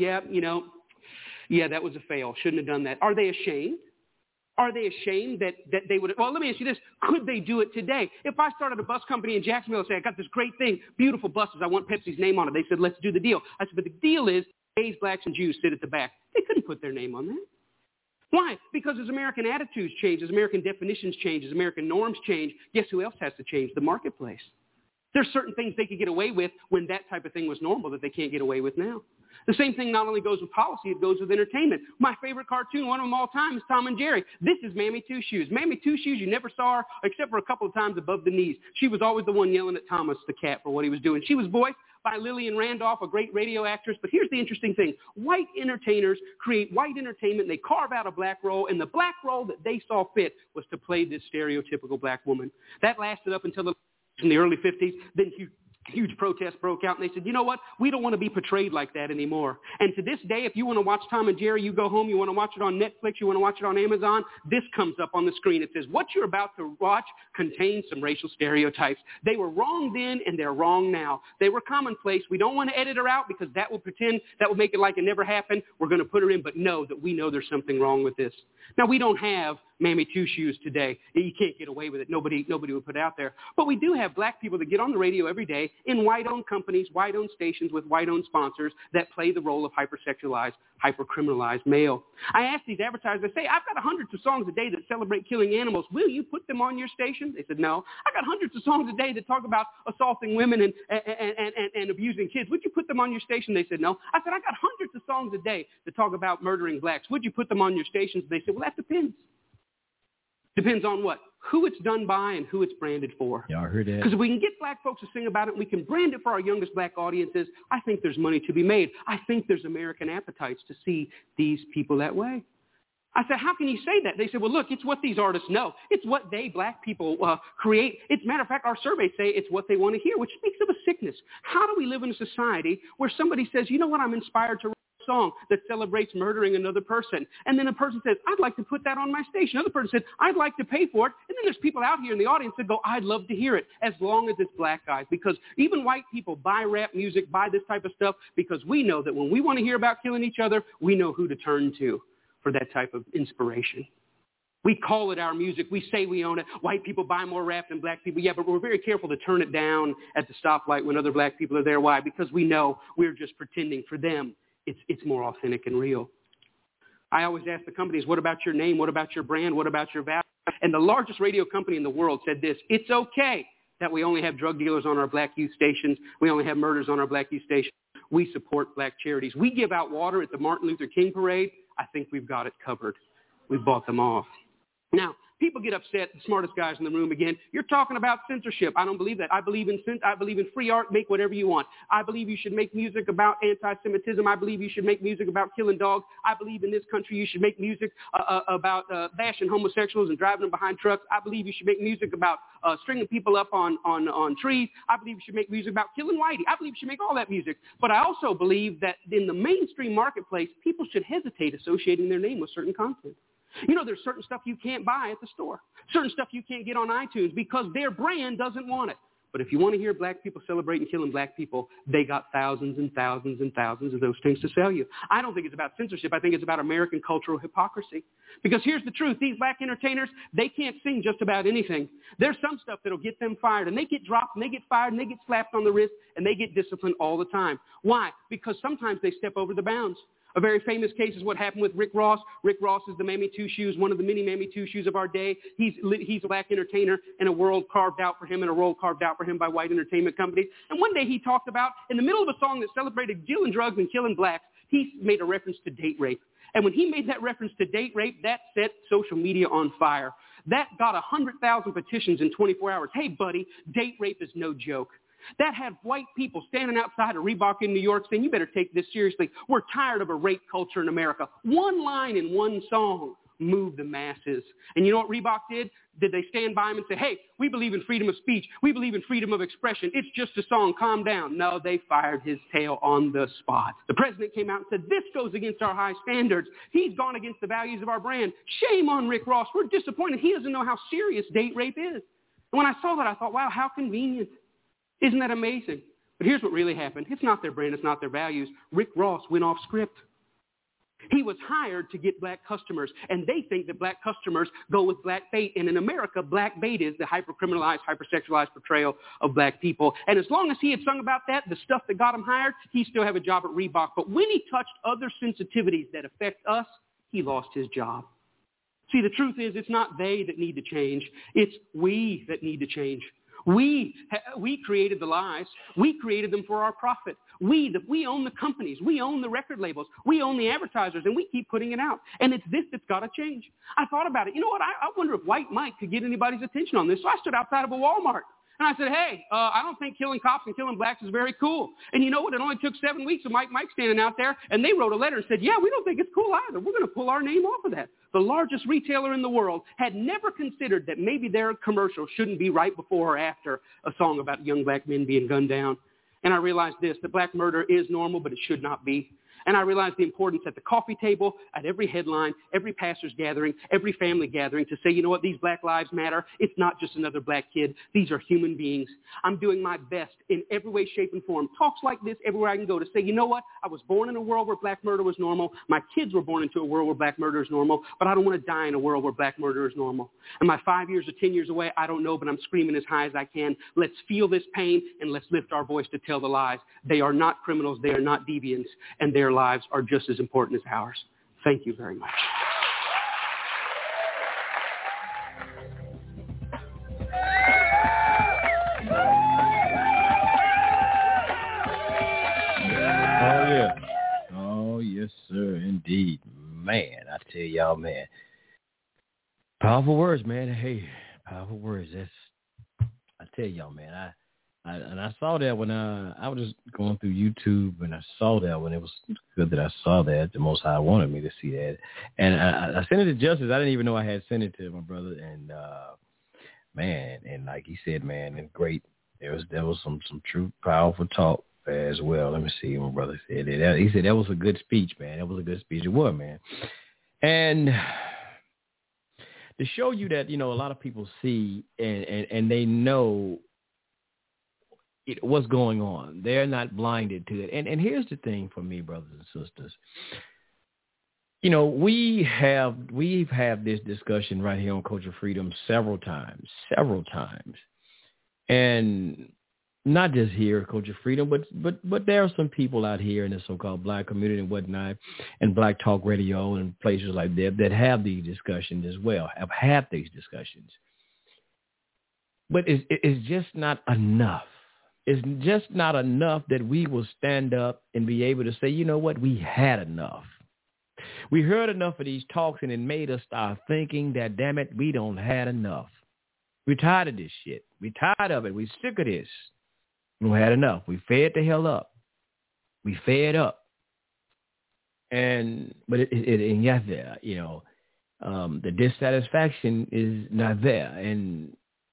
yeah, that was a fail. Shouldn't have done that. Are they ashamed? Are they ashamed that they would? Well, let me ask you this. Could they do it today? If I started a bus company in Jacksonville and said, I got this great thing, beautiful buses, I want Pepsi's name on it. They said, let's do the deal. I said, but the deal is gays, blacks, and Jews sit at the back. They couldn't put their name on that. Why? Because as American attitudes change, as American definitions change, as American norms change, guess who else has to change? The marketplace. There's certain things they could get away with when that type of thing was normal that they can't get away with now. The same thing not only goes with policy, it goes with entertainment. My favorite cartoon, one of them all time, is Tom and Jerry. This is Mammy Two Shoes. Mammy Two Shoes, you never saw her except for a couple of times above the knees. She was always the one yelling at Thomas the cat for what he was doing. She was voiced by Lillian Randolph, a great radio actress. But here's the interesting thing. White entertainers create white entertainment. They carve out a black role, and the black role that they saw fit was to play this stereotypical black woman. That lasted up until in the early 50s. Then huge protests broke out, and they said, you know what? We don't want to be portrayed like that anymore. And to this day, if you want to watch Tom and Jerry, you go home, you want to watch it on Netflix, you want to watch it on Amazon, this comes up on the screen. It says, what you're about to watch contains some racial stereotypes. They were wrong then, and they're wrong now. They were commonplace. We don't want to edit her out because that will make it like it never happened. We're going to put her in, but know that we know there's something wrong with this. Now, we don't have Mammy Two Shoes today. You can't get away with it. Nobody would put it out there. But we do have black people that get on the radio every day in white-owned companies, white-owned stations with white-owned sponsors that play the role of hypersexualized, hypercriminalized male. I ask these advertisers, I say, I've got hundreds of songs a day that celebrate killing animals. Will you put them on your station? They said, no. I got hundreds of songs a day that talk about assaulting women and abusing kids. Would you put them on your station? They said, no. I said, I got hundreds of songs a day that talk about murdering blacks. Would you put them on your stations? They said, well, that depends. Depends on what? Who it's done by and who it's branded for. Y'all heard that? Because if we can get black folks to sing about it, we can brand it for our youngest black audiences, I think there's money to be made. I think there's American appetites to see these people that way. I said, how can you say that? They said, well, look, it's what these artists know. It's what they, black people, create. It's, matter of fact, our surveys say it's what they want to hear, which speaks of a sickness. How do we live in a society where somebody says, you know what, I'm inspired to song that celebrates murdering another person. And then a person says, I'd like to put that on my station. Another person said, I'd like to pay for it. And then there's people out here in the audience that go, I'd love to hear it, as long as it's black guys. Because even white people buy rap music, buy this type of stuff, because we know that when we want to hear about killing each other, we know who to turn to for that type of inspiration. We call it our music. We say we own it. White people buy more rap than black people. Yeah, but we're very careful to turn it down at the stoplight when other black people are there. Why? Because we know we're just pretending. For them, it's more authentic and real. I always ask the companies, what about your name? What about your brand? What about your value? And the largest radio company in the world said this: it's okay that we only have drug dealers on our black youth stations. We only have murders on our black youth stations. We support black charities. We give out water at the Martin Luther King parade. I think we've got it covered. We've bought them off. Now, people get upset, the smartest guys in the room again. You're talking about censorship. I don't believe that. I believe in free art. Make whatever you want. I believe you should make music about anti-Semitism. I believe you should make music about killing dogs. I believe in this country you should make music about bashing homosexuals and driving them behind trucks. I believe you should make music about stringing people up on trees. I believe you should make music about killing whitey. I believe you should make all that music. But I also believe that in the mainstream marketplace, people should hesitate associating their name with certain content. You know, there's certain stuff you can't buy at the store, certain stuff you can't get on iTunes because their brand doesn't want it. But if you want to hear black people celebrating killing black people, they got thousands and thousands and thousands of those things to sell you. I don't think it's about censorship. I think it's about American cultural hypocrisy. Because here's the truth. These black entertainers, they can't sing just about anything. There's some stuff that'll get them fired, and they get dropped, and they get fired, and they get slapped on the wrist, and they get disciplined all the time. Why? Because sometimes they step over the bounds. A very famous case is what happened with Rick Ross. Rick Ross is the Mammy Two Shoes, one of the many Mammy Two Shoes of our day. He's a black entertainer in a world carved out for him, and a role carved out for him by white entertainment companies. And one day he talked about, in the middle of a song that celebrated dealing drugs and killing blacks, he made a reference to date rape. And when he made that reference to date rape, that set social media on fire. That got 100,000 petitions in 24 hours. Hey, buddy, date rape is no joke. That had white people standing outside of Reebok in New York saying, you better take this seriously. We're tired of a rape culture in America. One line in one song moved the masses. And you know what Reebok did? Did they stand by him and say, hey, we believe in freedom of speech. We believe in freedom of expression. It's just a song. Calm down. No, they fired his tail on the spot. The president came out and said, this goes against our high standards. He's gone against the values of our brand. Shame on Rick Ross. We're disappointed. He doesn't know how serious date rape is. And when I saw that, I thought, wow, how convenient. Isn't that amazing? But here's what really happened. It's not their brand. It's not their values. Rick Ross went off script. He was hired to get black customers, and they think that black customers go with black bait. And in America, black bait is the hyper-criminalized, hyper-sexualized portrayal of black people. And as long as he had sung about that, the stuff that got him hired, he still have a job at Reebok. But when he touched other sensitivities that affect us, he lost his job. See, the truth is it's not they that need to change. It's we that need to change. We created the lies. We created them for our profit. We own the companies. We own the record labels. We own the advertisers, and we keep putting it out. And it's this that's got to change. I thought about it. You know what? I wonder if White Mike could get anybody's attention on this. So I stood outside of a Walmart. And I said, hey, I don't think killing cops and killing blacks is very cool. And you know what? It only took 7 weeks of Mike standing out there, and they wrote a letter and said, yeah, we don't think it's cool either. We're going to pull our name off of that. The largest retailer in the world had never considered that maybe their commercial shouldn't be right before or after a song about young black men being gunned down. And I realized this, that black murder is normal, but it should not be. And I realized the importance at the coffee table, at every headline, every pastor's gathering, every family gathering to say, you know what, these black lives matter. It's not just another black kid. These are human beings. I'm doing my best in every way, shape, and form. Talks like this everywhere I can go to say, you know what, I was born in a world where black murder was normal. My kids were born into a world where black murder is normal, but I don't want to die in a world where black murder is normal. Am I 5 years or 10 years away? I don't know, but I'm screaming as high as I can. Let's feel this pain and let's lift our voice to tell the lies. They are not criminals. They are not deviants, and their lives are just as important as ours. Thank you very much. Oh, yeah. Oh, yes, sir, indeed. Man, I tell y'all, man. Powerful words, man. Hey, powerful words. I tell y'all, man, I saw that when I was just going through YouTube, and I saw that when it was good that I saw that. The Most High wanted me to see that. And I sent it to Justice. I didn't even know I had sent it to my brother. And, man, and like he said, man, and great. There was some true, powerful talk as well. Let me see what my brother said. He said that was a good speech, man. That was a good speech. It was, man. And to show you that, you know, a lot of people see and they know what's going on. They're not blinded to it. And here's the thing for me, brothers and sisters. You know, we've had this discussion right here on Culture Freedom several times. And not just here at Culture Freedom, but there are some people out here in the so-called black community and whatnot, and Black Talk Radio and places like that have these discussions as well, have had these discussions. But it's just not enough. It's just not enough that we will stand up and be able to say, you know what, we had enough. We heard enough of these talks, and it made us start thinking that, damn it, we don't had enough. We're tired of this shit. We're tired of it. We're sick of this. We had enough. We fed the hell up. We fed up. But it ain't got there, you know. The dissatisfaction is not there. And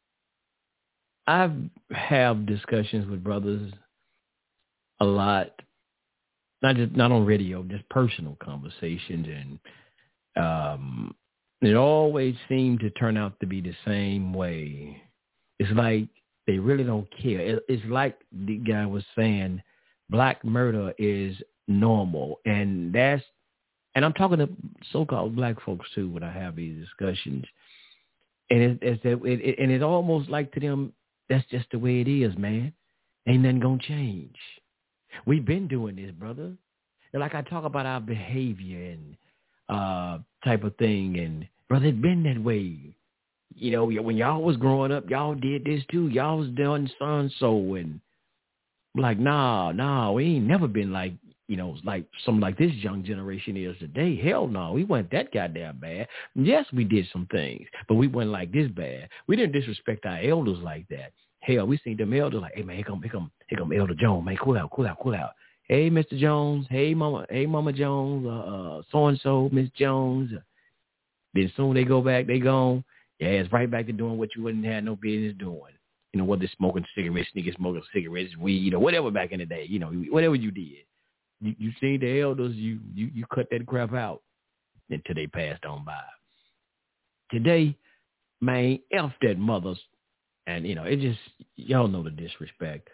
I have discussions with brothers a lot, not on radio, just personal conversations, and it always seemed to turn out to be the same way. It's like they really don't care. It's like the guy was saying, black murder is normal, and I'm talking to so-called black folks too when I have these discussions, and it's almost like to them, that's just the way it is, man. Ain't nothing gonna change. We've been doing this, brother. And like I talk about our behavior and type of thing, and brother, it's been that way. You know, when y'all was growing up, y'all did this too. Y'all was doing so and so, and I'm like, nah, we ain't never been like like something like this young generation is today. Hell no, we weren't that goddamn bad. Yes, we did some things, but we weren't like this bad. We didn't disrespect our elders like that. Hell, we seen them elders like, hey man, here come Elder Jones, man, cool out. Hey, Mr. Jones, hey Mama Jones, so and so, Miss Jones. Then soon they go back, they gone. Yeah, it's right back to doing what you wouldn't have no business doing. Whether smoking cigarettes, niggas smoking cigarettes, weed, or whatever back in the day. Whatever you did. You see the elders, you cut that crap out until they passed on by. Today, man, F that mothers. And, it just, y'all know the disrespect.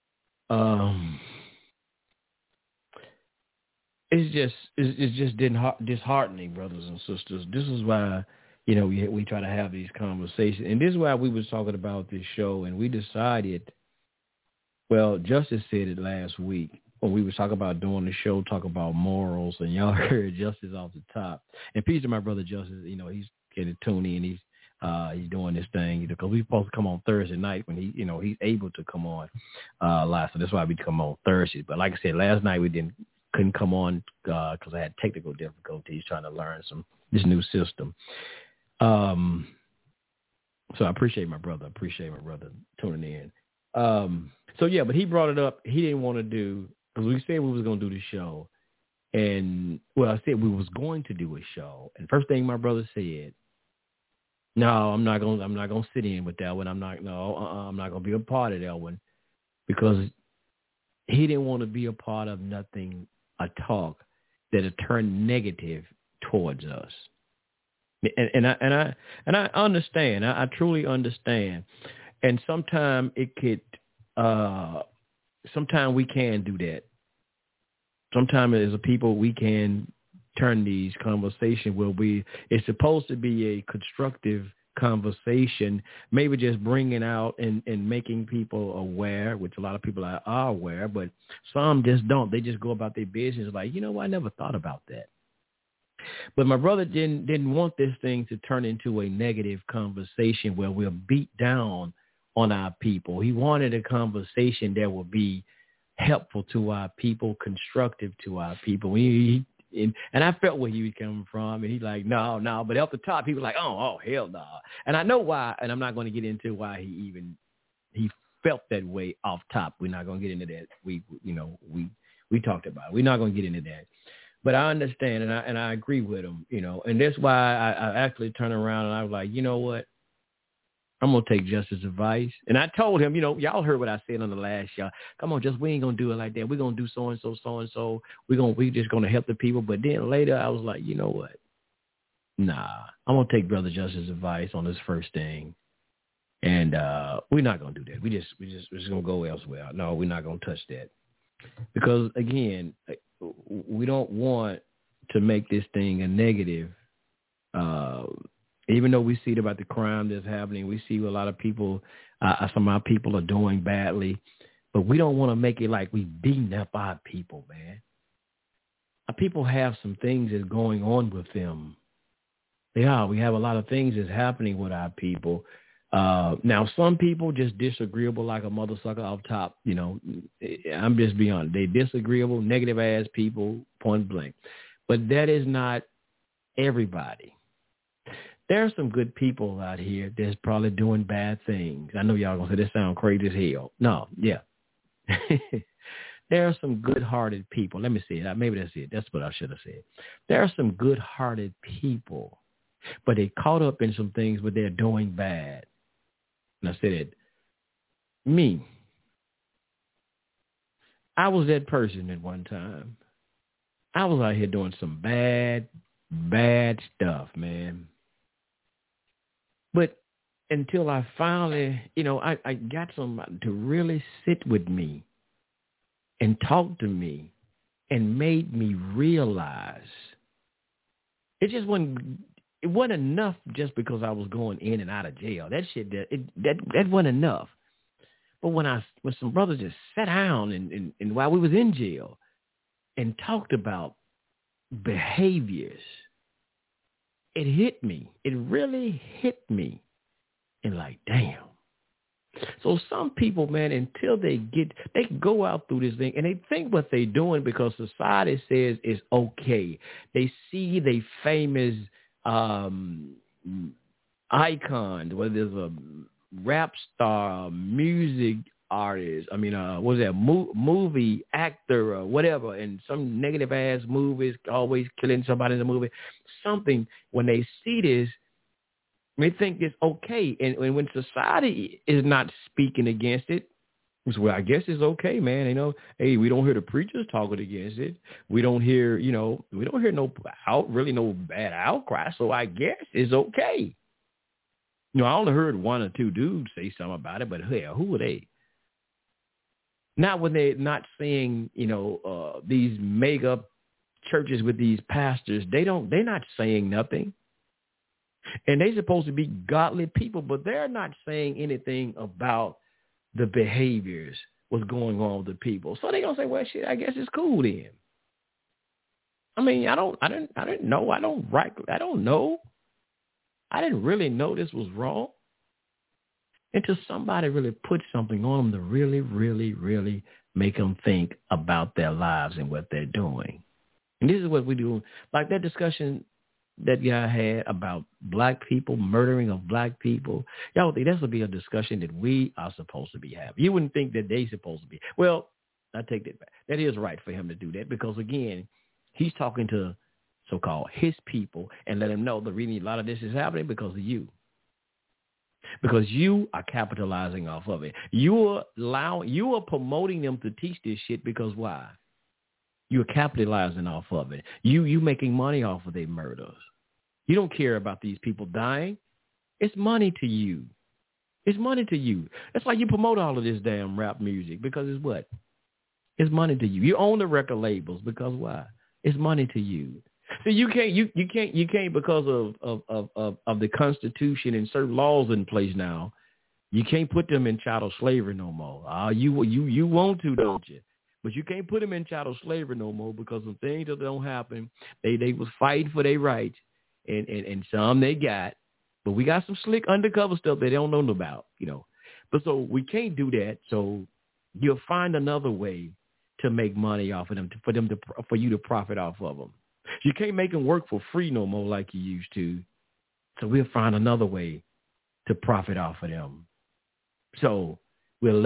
It's just disheartening, brothers and sisters. This is why, we try to have these conversations. And this is why we was talking about this show, and we decided, well, Justice said it last week when we was talking about doing the show, talk about morals, and y'all heard Justice off the top. And peace to my brother Justice, he's getting Toonie, and he's doing this thing, because we're supposed to come on Thursday night when he's able to come on live. So that's why we come on Thursday. But like I said, last night we couldn't come on because I had technical difficulties trying to learn this new system. So I appreciate my brother tuning in. So yeah, but he brought it up. He didn't want to do, because we said we was going to do the show. And I said we was going to do a show. And first thing my brother said, no, I'm not going to sit in with that one. I'm not going to be a part of that one, because he didn't want to be a part of nothing, a talk that had turned negative towards us. And I understand. I truly understand. And sometimes it could. Sometimes we can do that. Sometimes as a people we can turn these conversations where it's supposed to be a constructive conversation, maybe just bringing out and making people aware, which a lot of people are aware, but some just don't. They just go about their business like, I never thought about that. But my brother didn't want this thing to turn into a negative conversation where we'll beat down on our people. He wanted a conversation that would be helpful to our people, constructive to our people. And I felt where he was coming from, and he's like, no. But at the top, he was like, oh, hell no. And I know why, and I'm not going to get into why he felt that way off top. We're not going to get into that. We talked about it. We're not going to get into that. But I understand, and I agree with him, and that's why I actually turned around and I was like, you know what? I'm going to take Justice's advice. And I told him, y'all heard what I said on the last show. Come on, we ain't going to do it like that. We're going to do so-and-so, so-and-so. We just going to help the people. But then later I was like, you know what? Nah, I'm going to take Brother Justice's advice on this first thing. And we're not going to do that. We're just going to go elsewhere. No, we're not going to touch that. Because, again, we don't want to make this thing a negative. Even though we see about the crime that's happening, we see a lot of people, some of our people are doing badly, but we don't want to make it like we beating up our people, man. Our people have some things that's going on with them. We have a lot of things that's happening with our people. Now, some people just disagreeable like a mother sucker off top. I'm just being honest. They disagreeable, negative ass people, point blank. But that is not everybody. There are some good people out here that's probably doing bad things. I know y'all going to say this sound crazy as hell. No, yeah. There are some good-hearted people. Let me see it. Maybe that's it. That's what I should have said. There are some good-hearted people, but they caught up in some things where they're doing bad. And I said it. Me. I was that person at one time. I was out here doing some bad stuff, man. But until I finally, I got somebody to really sit with me and talk to me and made me realize it wasn't enough just because I was going in and out of jail. That shit, that wasn't enough. But when some brothers just sat down and while we was in jail and talked about behaviors, it hit me. It really hit me. And like, damn. So some people, man, until they can go out through this thing and they think what they're doing because society says it's okay. They see they famous icons, whether it's a rap star, music artist, movie actor or whatever, and some negative ass movies, always killing somebody in the movie, something, when they see this, they think it's okay. And when society is not speaking against it, well, I guess it's okay, man. Hey, we don't hear the preachers talking against it. We don't hear, no bad outcry. So I guess it's okay. I only heard one or two dudes say something about it, but hell, who are they? Not when they're not seeing, these mega churches with these pastors. They're not saying nothing. And they're supposed to be godly people, but they're not saying anything about the behaviors, what's going on with the people. So they're going to say, well, shit, I guess it's cool then. I didn't know. I don't know. I didn't really know this was wrong until somebody really put something on them to really, really, really make them think about their lives and what they're doing. And this is what we do. Like that discussion that guy had about black people, murdering of black people. Y'all think that would be a discussion that we are supposed to be having. You wouldn't think that they're supposed to be. Well, I take that back. That is right for him to do that because, again, he's talking to so-called his people and let them know the reason a lot of this is happening because of you. Because you are capitalizing off of it. You are promoting them to teach this shit because why? You're capitalizing off of it. You making money off of their murders. You don't care about these people dying. It's money to you. It's money to you. That's why you promote all of this damn rap music because it's what? It's money to you. You own the record labels because why? It's money to you. So you can't because of the Constitution and certain laws in place now. You can't put them in chattel slavery no more. You want to, don't you? But you can't put them in chattel slavery no more because of things that don't happen. They was fighting for their rights, and some they got. But we got some slick undercover stuff they don't know about, But so we can't do that. So you'll find another way to make money off of them, for you to profit off of them. You can't make them work for free no more like you used to. So we'll find another way to profit off of them. So we'll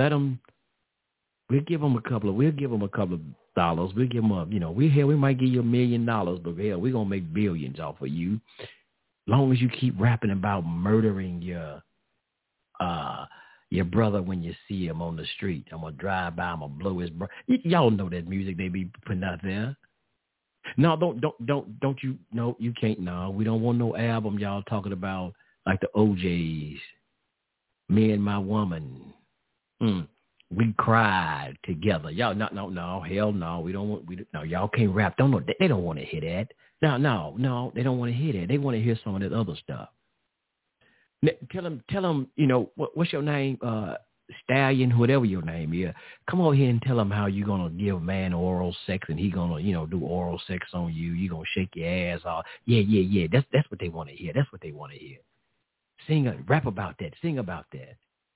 give them a couple of dollars. We'll give them we might give you $1 million, but hell, we're going to make billions off of you. Long as you keep rapping about murdering your brother when you see him on the street. I'm going to drive by, I'm going to blow his brother. Y'all know that music they be putting out there. No, don't you, no, you can't. No, we don't want no album y'all talking about like the OJs, Me and My Woman. We cried together. Y'all, no, hell no. We don't want, no, y'all can't rap. They don't want to hear that. No, they don't want to hear that. They want to hear some of that other stuff. Tell them, what's your name? Stallion, whatever your name is. Come over here and tell him how you're going to give man oral sex and he going to, do oral sex on you. You're going to shake your ass off. Yeah. That's what they want to hear. That's what they want to hear. Rap about that. Sing about that.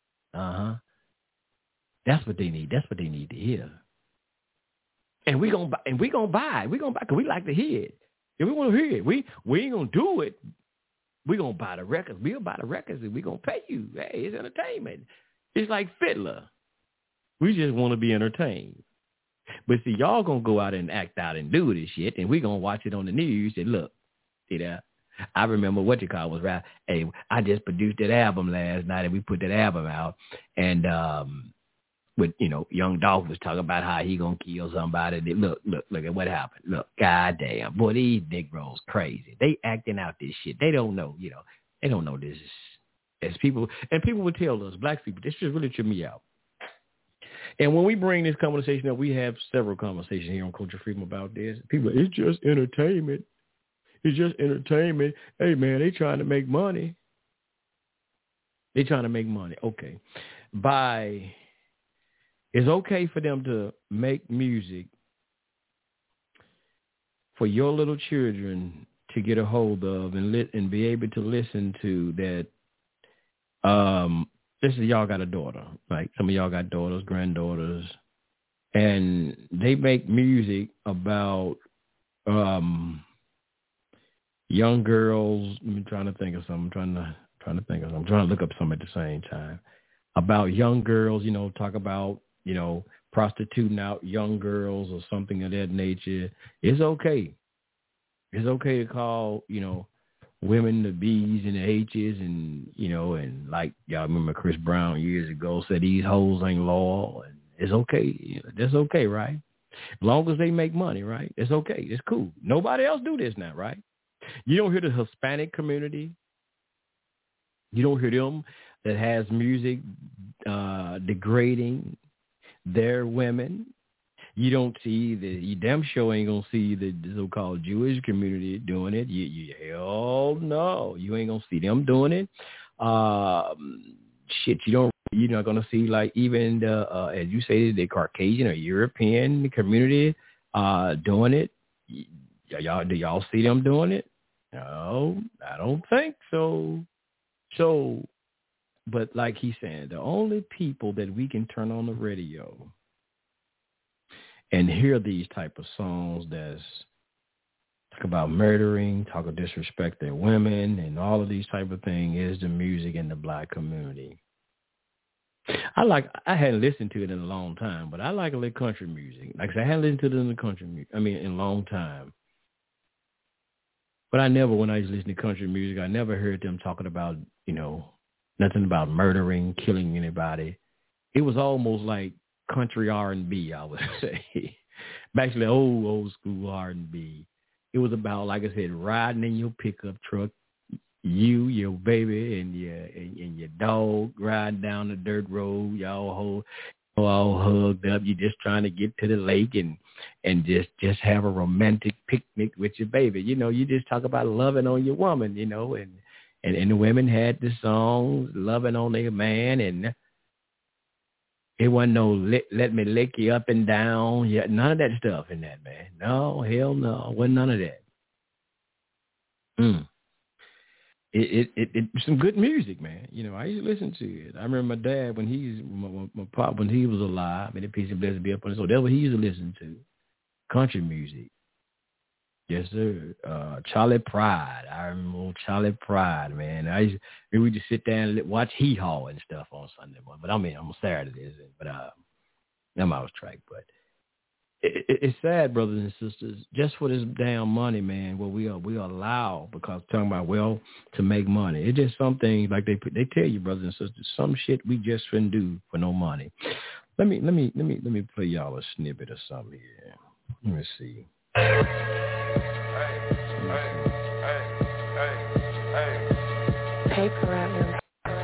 That's what they need. That's what they need to hear. And we're going to buy. We're going to buy because we like to hear it. If we want to hear it, we ain't going to do it. We're going to buy the records. We'll buy the records and we're going to pay you. Hey, it's entertainment. It's like Fiddler. We just want to be entertained. But see, y'all going to go out and act out and do this shit, and we're going to watch it on the news and look, see that? I remember was rap. Hey, I just produced that album last night, and we put that album out, and with, Young Dolph was talking about how he going to kill somebody. Look at what happened. Look, goddamn. Boy, these Negroes crazy. They acting out this shit. They don't know, they don't know this. As people, and people would tell us, black people, this just really tripped me out. And when we bring this conversation up, we have several conversations here on Culture Freedom about this. People, it's just entertainment. It's just entertainment. Hey, man, they trying to make money. They trying to make money. Okay. It's okay for them to make music for your little children to get a hold of and be able to listen to that this is y'all got a daughter, right? Some of y'all got daughters, granddaughters, and they make music about young girls. I'm trying to think of something. I'm trying to look up some at the same time about young girls. Talk about prostituting out young girls or something of that nature. It's okay. It's okay to call women the B's and the H's, and and like y'all remember Chris Brown years ago said these hoes ain't loyal, and it's okay. That's okay, right? As long as they make money, right? It's okay. It's cool. Nobody else do this now, right? You don't hear the Hispanic community. You don't hear them that has music degrading their women. You don't see you damn sure ain't gonna see the so-called Jewish community doing it. You hell no, you ain't gonna see them doing it. You're not gonna see like even the as you say the Caucasian or European community doing it. Do y'all see them doing it? No, I don't think so. But like he's saying, the only people that we can turn on the radio and hear these type of songs that's talk about murdering, talk of disrespect their women, and all of these type of things is the music in the black community. I hadn't listened to it in a long time, but I like a little country music. Like I said, I hadn't listened to it in a long time. But when I used to listen to country music, I never heard them talking about, nothing about murdering, killing anybody. It was almost like country R&B, I would say. Actually, old school R&B. It was about, like I said, riding in your pickup truck, you, your baby, and your dog riding down the dirt road. Y'all all hugged up. You're just trying to get to the lake and just have a romantic picnic with your baby. You just talk about loving on your woman, and the women had the songs loving on their man, and it wasn't no let me lick you up and down. Yeah, none of that stuff in that, man. No, hell no, wasn't none of that. It some good music, man. I used to listen to it. I remember my dad my pop when he was alive, and the peace and blessing be upon his soul. That's what he used to listen to, country music. Yes, sir. Charlie Pride. I remember Charlie Pride, man. We just sit down and watch Hee Haw and stuff on Sunday morning. But on Saturdays. But I'm out of track. But it's sad, brothers and sisters, just for this damn money, man. What we allow, because talking about to make money. It's just some things like they tell you, brothers and sisters, some shit we just shouldn't do for no money. Let me play y'all a snippet of something here. Let me see. Paper route.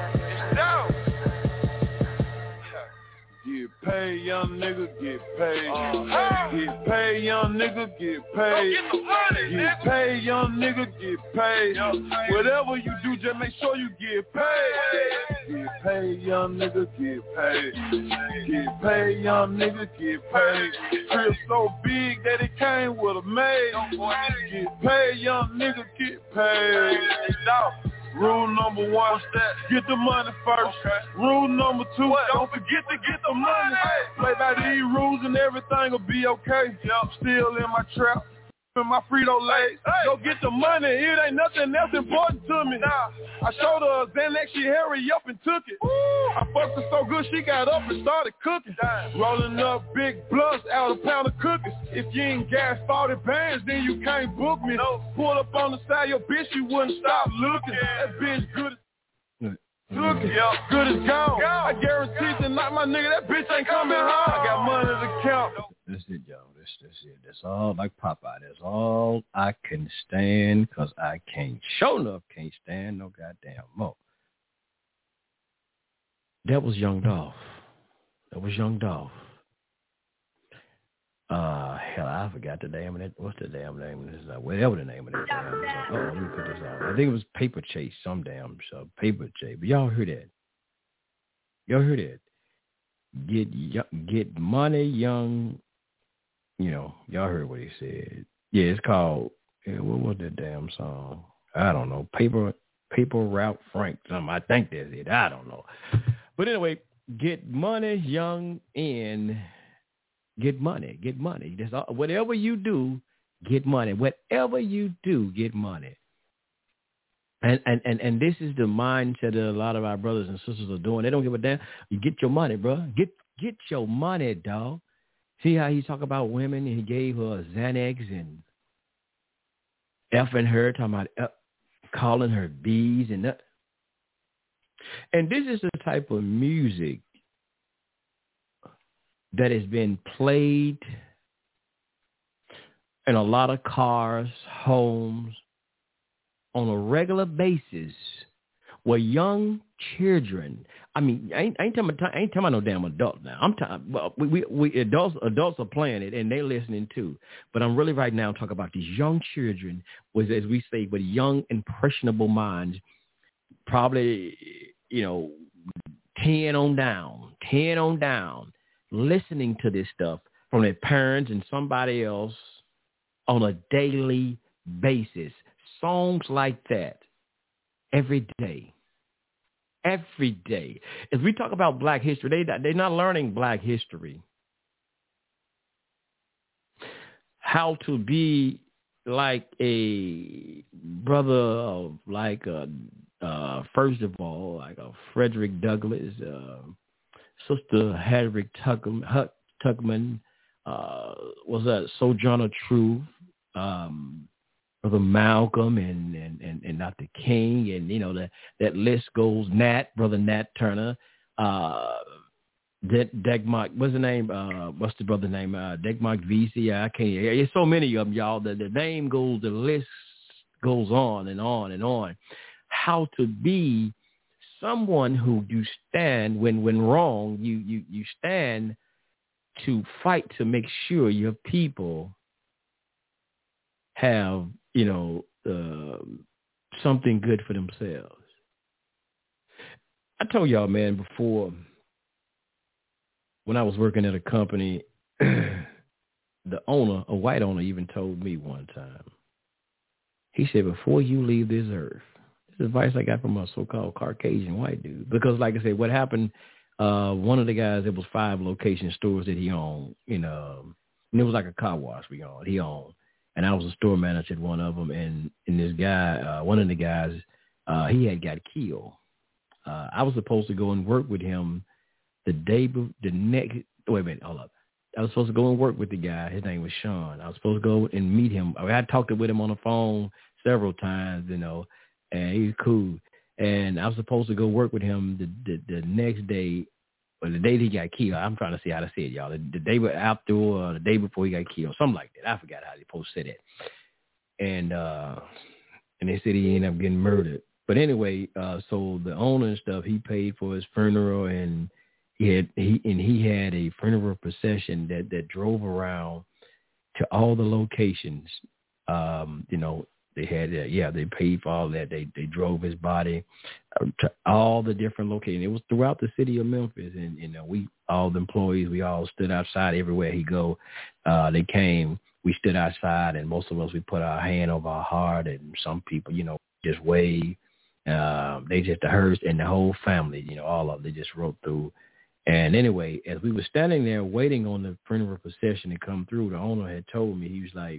Get paid, young nigga, get paid. Get paid, young nigga, get paid. Get paid, young nigga, get paid. Whatever you do, just make sure you get paid. Get paid, young nigga, get paid. Get paid, young nigga, get paid. Crib so big that it came with a maid. Get paid, young nigga, get paid. Rule number one, get the money first. Rule number two, don't forget to get the money. Play by these rules and everything will be okay. Still in my trap, in my Frito-Lay. Go get the money, it ain't nothing else important to me. I showed her a Xanax, she hurry up and took it. I fucked her so good, she got up and started cooking. Rolling up big blunts out a pound of cookies. If you ain't gas 40 bands, then you can't book me. Pull up on the side, your bitch, you wouldn't stop looking. That bitch good as looking, good as gone. I guarantee tonight, my nigga, that bitch ain't coming home. I got money to count. That's it, y'all. That's it. That's all, like Popeye. That's all I can stand, because I can't stand no goddamn more. That was Young Dolph. Hell, I forgot the name of it. What's the damn name of this? Whatever the name of that damn song. Let me put this on. I think it was Paper Chase, some damn show. Paper Chase. But y'all heard that. Get money, young. Y'all heard what he said. Yeah, it's called, what was that damn song? I don't know. Paper Route Frank. Something. I think that's it. I don't know. But anyway, get money young and get money. Get money. That's all, whatever you do, get money. Whatever you do, get money. And this is the mindset that a lot of our brothers and sisters are doing. They don't give a damn. You get your money, bro. Get your money, dog. See how he talk about women and he gave her Xanax and effing her, talking about calling her bees and that. And this is the type of music that has been played in a lot of cars, homes, on a regular basis, where young children, I mean, I ain't talking about no damn adult now. I'm talking, well, we adults are playing it and they're listening too. But I'm really right now talking about these young children, with, as we say, with young impressionable minds, probably 10 on down, listening to this stuff from their parents and somebody else on a daily basis. Songs like that every day. Every day. As we talk about black history, they're not learning black history. How to be like a brother of first of all, like a Frederick Douglass, Sister Harriet Tubman, was that Sojourner Truth, Brother Malcolm and Dr. King, and that list goes. Brother Nat Turner, Degmont, what's the name? What's the brother's name? Degmont Vesey. I can't. There's so many of them, y'all. The name goes. The list goes on and on and on. How to be someone who you stand when wrong. You stand to fight to make sure your people have something good for themselves. I told y'all, man, before, when I was working at a company, the owner, a white owner, even told me one time, he said, before you leave this earth, this is advice I got from a so-called Caucasian white dude, because like I said, what happened, one of the guys, it was 5 location stores that he owned, and it was like a car wash he owned. And I was a store manager at one of them, and this guy, one of the guys, he had got killed. I was supposed to go and work with him wait a minute, hold up. I was supposed to go and work with the guy. His name was Sean. I was supposed to go and meet him. I had talked with him on the phone several times, and he was cool. And I was supposed to go work with him the next day, or the day he got killed. I'm trying to see how to say it, y'all. The day after or the day before he got killed, something like that. I forgot how they supposed to say that. And they said he ended up getting murdered. But anyway, so the owner and stuff, he paid for his funeral, and he had a funeral procession that drove around to all the locations. They had they paid for all that. They drove his body to all the different locations. It was throughout the city of Memphis, and we, all the employees, we all stood outside everywhere he go. They came. We stood outside, and most of us, we put our hand over our heart, and some people, just waved. They just, the hearse and the whole family, all of them, they just rode through. And anyway, as we were standing there waiting on the funeral procession to come through, the owner had told me, he was like,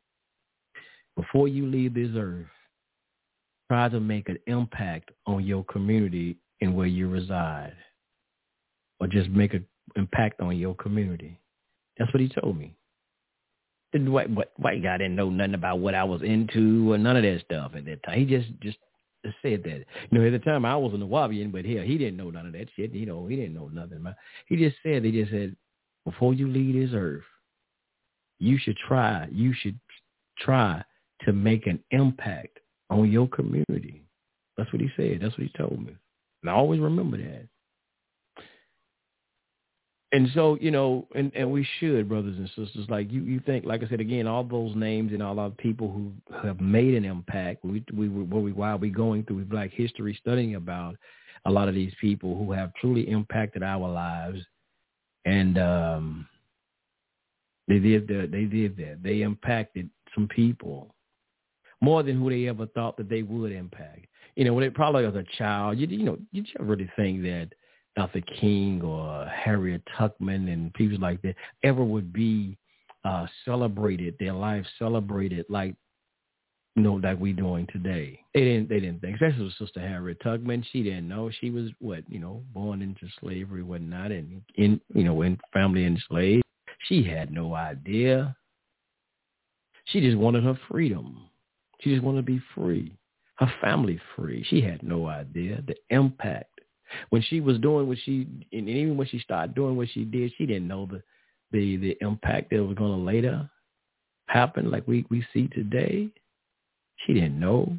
before you leave this earth, try to make an impact on your community and where you reside, or just make an impact on your community. That's what he told me. The white guy didn't know nothing about what I was into or none of that stuff at that time. He just said that. At the time I was a Nawabian, but he didn't know none of that shit. He didn't know nothing about. They just said, before you leave this earth, you should try to make an impact on your community. That's what he said. That's what he told me. And I always remember that. And so, and we should, brothers and sisters, like you think, like I said, again, all those names and all our people who have made an impact, while we're going through Black history, studying about a lot of these people who have truly impacted our lives. And they did that. They impacted some people more than who they ever thought that they would impact. When it probably as a child, you really think that Arthur King or Harriet Tubman and people like that ever would be celebrated, their life celebrated like, like we doing today. They didn't think, especially with Sister Harriet Tubman. She didn't know she was born into slavery, whatnot, and in family enslaved. She had no idea. She just wanted her freedom. She just wanted to be free, her family free. She had no idea the impact. When she was doing what she, and even when she started doing what she did, she didn't know the impact that was going to later happen like we see today. She didn't know.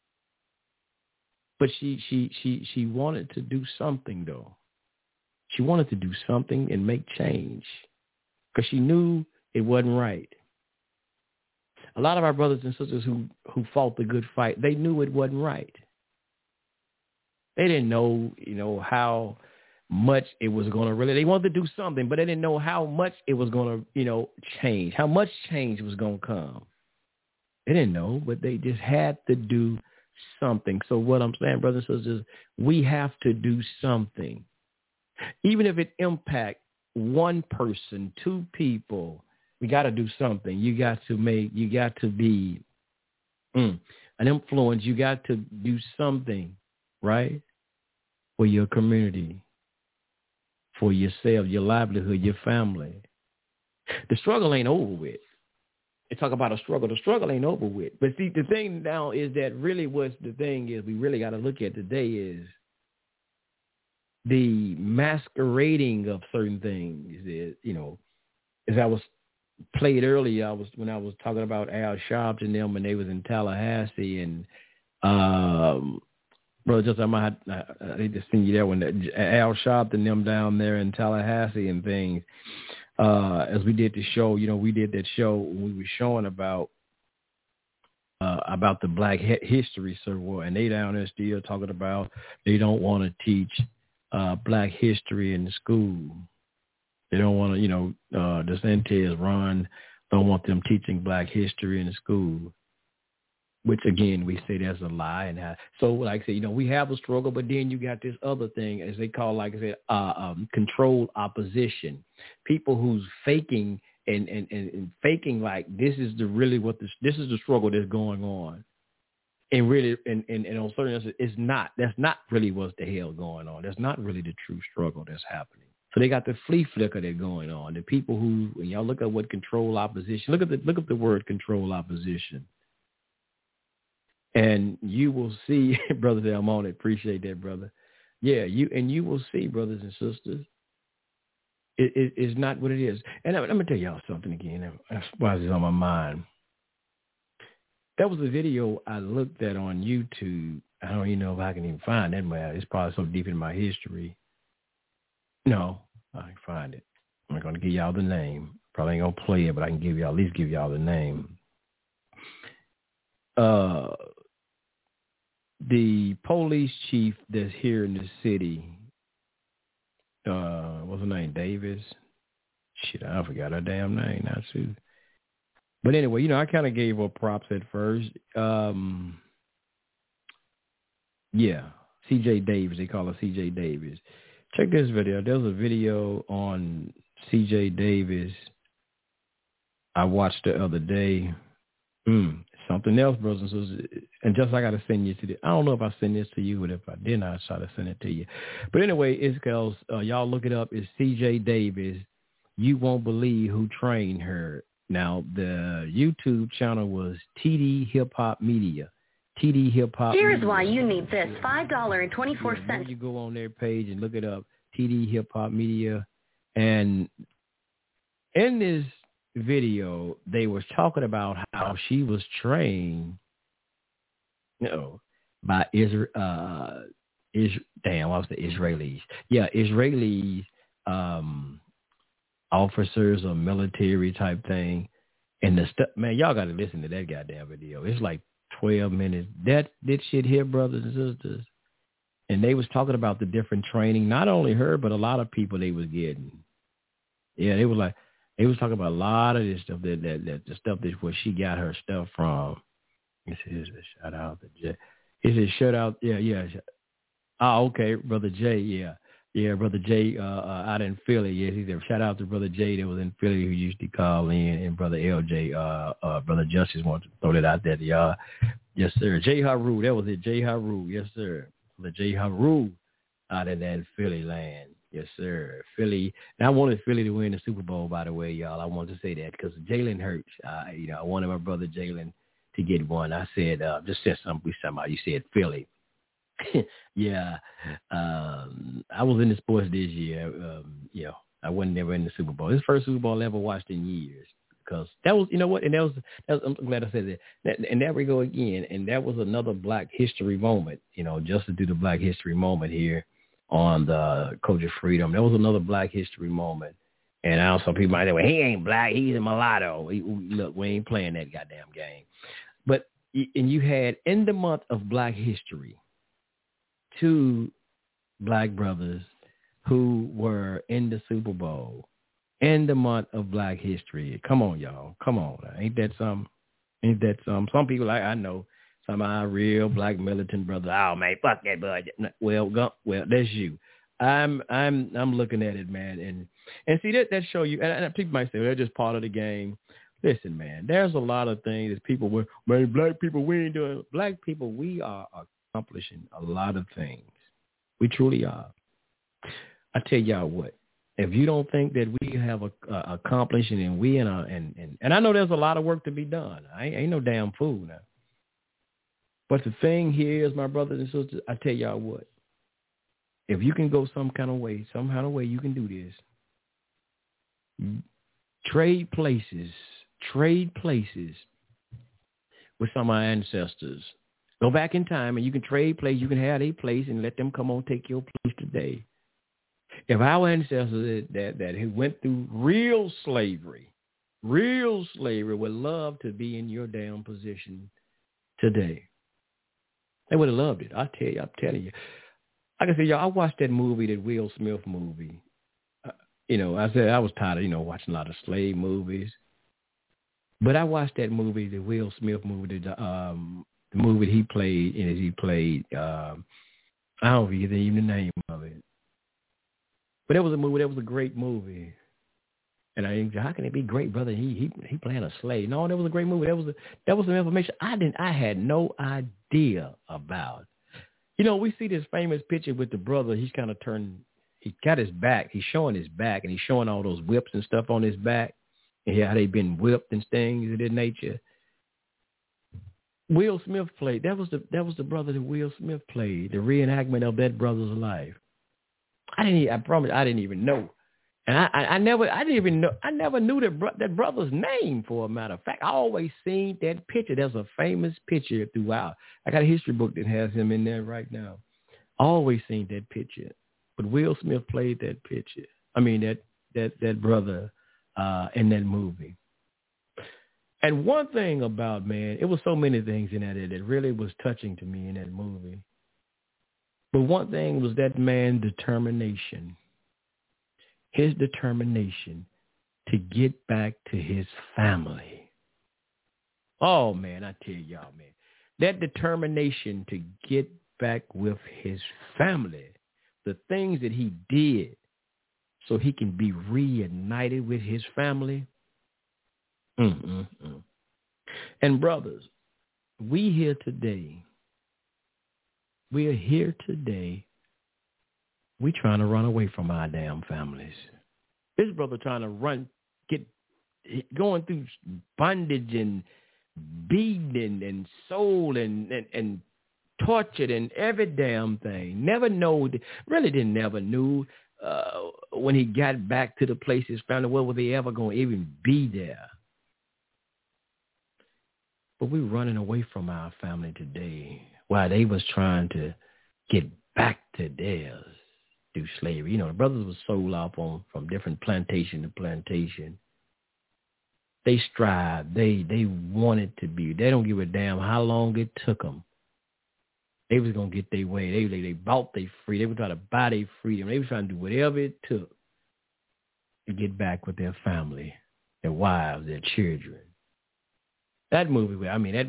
But she wanted to do something, though. She wanted to do something and make change because she knew it wasn't right. A lot of our brothers and sisters who fought the good fight, they knew it wasn't right. They didn't know, how much it was going to really, they wanted to do something, but they didn't know how much it was going to, change, how much change was going to come. They didn't know, but they just had to do something. So what I'm saying, brothers and sisters, we have to do something. Even if it impacts one person, two people, we got to do something. You got to be an influence. You got to do something, right? For your community, for yourself, your livelihood, your family. The struggle ain't over with. They talk about a struggle. The struggle ain't over with. But see, the thing now is that really what's the thing is we really got to look at today is the masquerading of certain things is, as I was played earlier, when I was talking about Al Sharpton and them when they was in Tallahassee and Brother Justin, I need to send you that one. Al Sharpton and them down there in Tallahassee and things. As we did the show, we did that show when we were showing about the Black History Circle, and they down there still talking about they don't want to teach Black history in the school. They don't want to, DeSantis don't want them teaching Black history in the school, which again, we say that's a lie. And so like I said, we have a struggle, but then you got this other thing, as they call, like I said, controlled opposition. People who's faking and faking like this is this is the struggle that's going on. And really, and on certain, it's not. That's not really what's the hell going on. That's not really the true struggle that's happening. So they got the flea flicker that's going on. The people who, when y'all look at what control opposition, look up the word control opposition. And you will see, Brother Delmont, appreciate that, brother. Yeah, you will see, brothers and sisters, it is not what it is. And I'm going to tell y'all something again. That's why it's on my mind. That was a video I looked at on YouTube. I don't even know if I can even find that. It's probably so deep in my history. No, I can find it. I'm not going to give y'all the name. Probably ain't going to play it, but I can at least give y'all the name. The police chief that's here in the city, what's her name, Davis? Shit, I forgot her damn name. Not Sue. But anyway, I kind of gave her props at first. Yeah, C.J. Davis. They call her C.J. Davis. Check this video. There's a video on C.J. Davis I watched the other day. Something else, brothers and sisters. And just I got to send you to I don't know if I send this to you, but if I didn't, I'll try to send it to you. But anyway, it's because y'all look it up. It's C.J. Davis. You won't believe who trained her. Now, the YouTube channel was TD Hip Hop Media. TD Hip Hop Here's Media. Why you need this $5.24. Yeah, you go on their page and look it up. TD Hip Hop Media. And in this video, they was talking about how she was trained, by Israelis. Yeah, Israelis, officers or military type thing. And the stuff, man, y'all got to listen to that goddamn video. It's like 12 minutes. That shit here, brothers and sisters. And they was talking about the different training, not only her, but a lot of people they was getting. Yeah, they was talking about a lot of this stuff, the stuff that where she got her stuff from. This is a shout out to Jay. Is it shout out? Yeah. Oh, okay, Brother Jay, yeah. Yeah, Brother Jay out in Philly. Yes, he said, shout out to Brother Jay that was in Philly who used to call in, and Brother LJ, Brother Justice wanted to throw that out there to y'all. Yes, sir. Jay Haru, that was it. Jay Haru, yes, sir. Brother Jay Haru out in that Philly land. Yes, sir. Philly. And I wanted Philly to win the Super Bowl, by the way, y'all. I wanted to say that because Jalen Hurts. I wanted my brother Jalen to get one. I said, just said something. You said Philly. Yeah. I was in the sports this year. I wasn't never in the Super Bowl. This first Super Bowl I ever watched in years. Because that was, you know what, and that was I'm glad I said that. And there we go again. And that was another Black History moment, just to do the Black History moment here on the Culture Freedom. That was another Black History moment. And I know some people might say, well, he ain't black, he's a mulatto. Look, we ain't playing that goddamn game. But, and you had, in the month of Black History, 2 black brothers who were in the Super Bowl in the month of Black History. Come on, y'all. Come on. Ain't that something? Some people, I know, some of our real black militant brothers, oh, man, fuck that budget. Well, that's you. I'm looking at it, man. And see, that show you, and people might say, well, they're just part of the game. Listen, man, there's a lot of things that people were, man, black people, we ain't doing. Black people, we are accomplishing a lot of things. We truly are. I tell y'all what, if you don't think that we have accomplished and we and I know there's a lot of work to be done. I ain't no damn fool now. But the thing here is, my brothers and sisters, I tell y'all what, if you can go some kind of way you can do this. Trade places with some of our ancestors. Go back in time and you can trade place. You can have a place and let them come on take your place today. If our ancestors that who went through real slavery would love to be in your damn position today, they would have loved it. I'm telling you. Like I said, y'all, I watched that movie, that Will Smith movie. I said I was tired of, watching a lot of slave movies. But I watched that movie, the Will Smith movie, the movie he played, I don't forget even the name of it. But it was a movie, that was a great movie. And I think, how can it be great, brother? He playing a slave. No, that was a great movie. That was some information I had no idea about. We see this famous picture with the brother. He's kind of turned, he got his back. He's showing his back, and he's showing all those whips and stuff on his back, and how they've been whipped and things of that nature. Will Smith played. That was the brother that Will Smith played. The reenactment of that brother's life. I promise I didn't even know. And I never knew that brother's name, for a matter of fact. I always seen that picture. There's a famous picture throughout. I got a history book that has him in there right now. I always seen that picture. But Will Smith played that picture. I mean, that brother in that movie. And one thing about, man, it was so many things in that really was touching to me in that movie. But one thing was that man's determination. His determination to get back to his family. Oh, man, I tell y'all, man. That determination to get back with his family. The things that he did so he can be reunited with his family. And brothers, we are here today. We trying to run away from our damn families. This brother trying to going through bondage and beating and soul and tortured and every damn thing. Really didn't never knew when he got back to the place his family, where were they ever going to even be there? But we're running away from our family today while they was trying to get back to theirs through slavery. The brothers was sold off from different plantation to plantation. They strived. They wanted to be. They don't give a damn how long it took them. They was going to get their way. They bought their freedom. They were trying to buy their freedom. They were trying to do whatever it took to get back with their family, their wives, their children. That movie,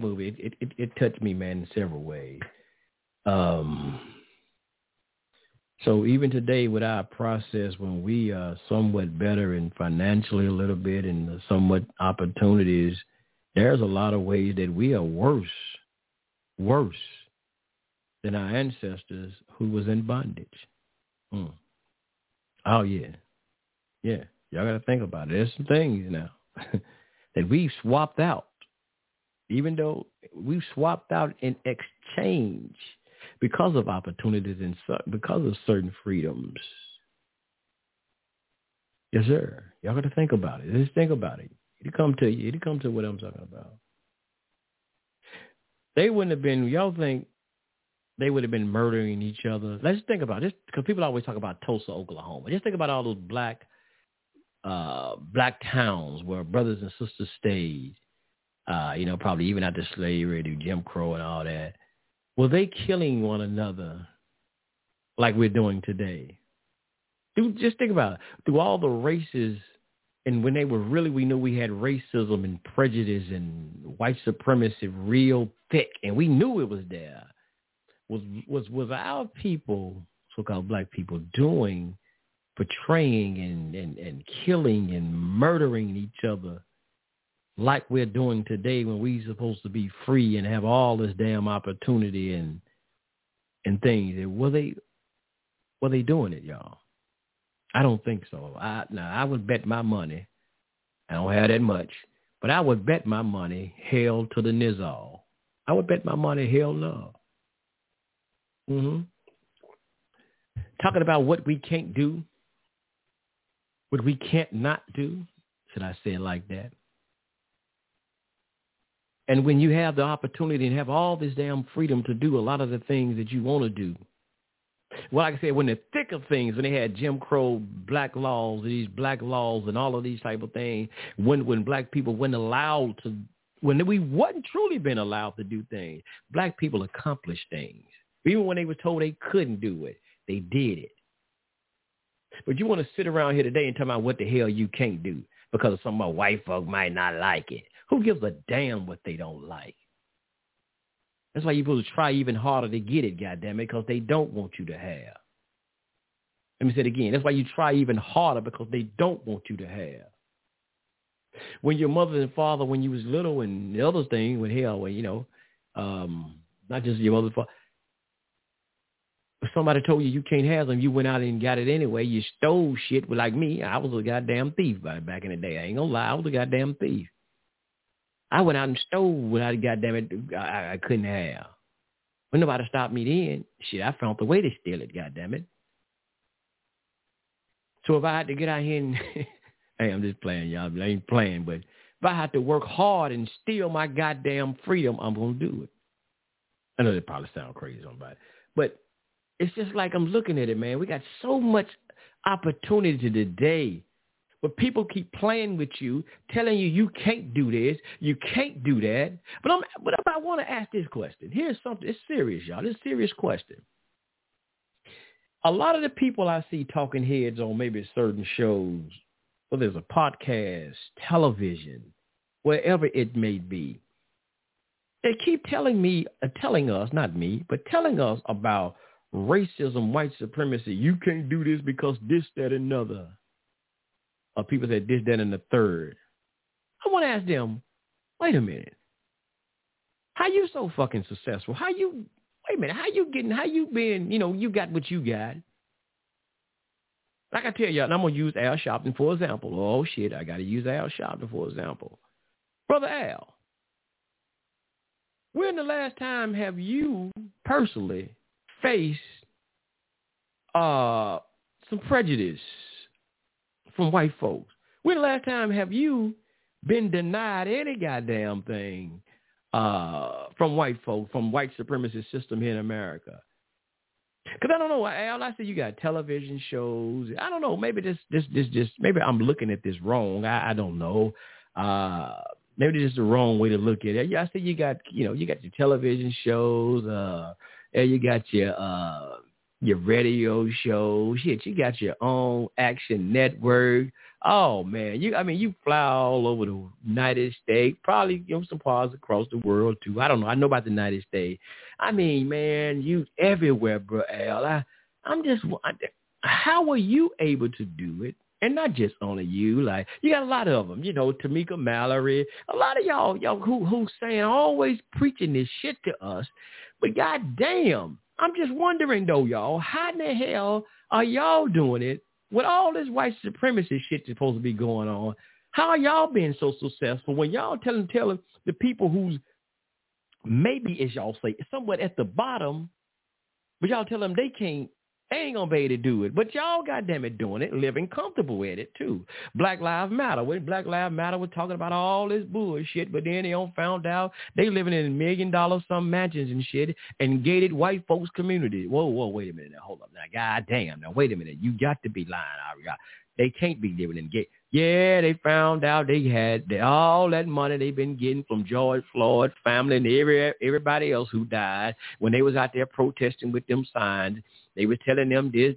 it touched me, man, in several ways. So even today with our process, when we are somewhat better and financially a little bit and somewhat opportunities, there's a lot of ways that we are worse than our ancestors who was in bondage. Oh, yeah. Yeah. Y'all got to think about it. There's some things now that we've swapped out, even though we've swapped out in exchange because of opportunities and because of certain freedoms. Yes, sir. Y'all got to think about it. Just think about it. It'll come to you. It'll come to what I'm talking about. They wouldn't have been, y'all think they would have been murdering each other? Let's think about this, because people always talk about Tulsa, Oklahoma. Just think about all those black towns where brothers and sisters stayed, probably even after slavery, to Jim Crow and all that. Were they killing one another like we're doing today? Just think about it. Through all the races, and when they were really, we knew we had racism and prejudice and white supremacy real thick, and we knew it was there. Was our people, so-called black people, portraying and killing and murdering each other like we're doing today, when we're supposed to be free and have all this damn opportunity and things? Were they doing it, y'all? I don't think so. I would bet my money, I don't have that much, but I would bet my money hell to the Nizal. I would bet my money hell no. Talking about what we can't do, what we can't not do, should I say it like that? And when you have the opportunity and have all this damn freedom to do a lot of the things that you want to do, well, like I said, when the thick of things, when they had Jim Crow black laws, these black laws and all of these type of things, when black people weren't allowed to, when we wasn't truly been allowed to do things, black people accomplished things. Even when they were told they couldn't do it, they did it. But you want to sit around here today and talk about what the hell you can't do because some of my white folk might not like it. Who gives a damn what they don't like? That's why you're supposed to try even harder to get it, goddammit, because they don't want you to have. Let me say it again. That's why you try even harder, because they don't want you to have. When your mother and father, when you was little, and the other thing with hell, not just your mother and father, if somebody told you can't have them, you went out and got it anyway. You stole shit. Like me, I was a goddamn thief back in the day. I ain't gonna lie, I was a goddamn thief. I went out and stole what I I couldn't have. When nobody stopped me then, shit, I found the way to steal it, goddammit. So if I had to get out here and, hey, I'm just playing, y'all. I ain't playing, but if I had to work hard and steal my goddamn freedom, I'm going to do it. I know that probably sounds crazy on somebody, but it's just like I'm looking at it, man. We got so much opportunity today. But people keep playing with you, telling you can't do this, you can't do that. But I want to ask this question. Here's something. It's serious, y'all. It's a serious question. A lot of the people I see talking heads on maybe certain shows, whether it's a podcast, television, wherever it may be, they keep telling us about racism, white supremacy. You can't do this because this, that, and another. Or people said this, that, and the third. I want to ask them, wait a minute. How you so fucking successful? How you been, you got what you got. Like I tell y'all, and I'm going to use Al Sharpton for example. Oh, shit, I got to use Al Sharpton for example. Brother Al, when the last time have you personally faced some prejudice from white folks? When the last time have you been denied any goddamn thing from white folks, from white supremacy system here in America? Because I don't know, Al, I see you got television shows. I don't know, maybe maybe I'm looking at this wrong. I don't know. Maybe this is the wrong way to look at it. Yeah, I see you got your television shows. You got your radio shows. Shit, you got your own action network. Oh man, you fly all over the United States, probably some parts across the world too. I don't know. I know about the United States. I mean, man, you everywhere, bro, Al. how are you able to do it? And not just only you, like you got a lot of them, Tamika Mallory, a lot of y'all who saying always preaching this shit to us. But goddamn, I'm just wondering though, y'all, how in the hell are y'all doing it with all this white supremacy shit that's supposed to be going on? How are y'all being so successful when y'all telling the people who's maybe, as y'all say, somewhat at the bottom, but y'all tell them they ain't gonna be able to do it. But y'all, goddamn it, doing it, living comfortable with it too. Black Lives Matter. When Black Lives Matter was talking about all this bullshit, but then they found out they living in $1 million some mansions and shit and gated white folks community. Whoa, wait a minute now, hold up now, goddamn, now wait a minute, you got to be lying, Aria. They can't be living in gate. Yeah, they found out they had all that money they've been getting from George Floyd's family and everybody else who died when they was out there protesting with them signs. They were telling them this,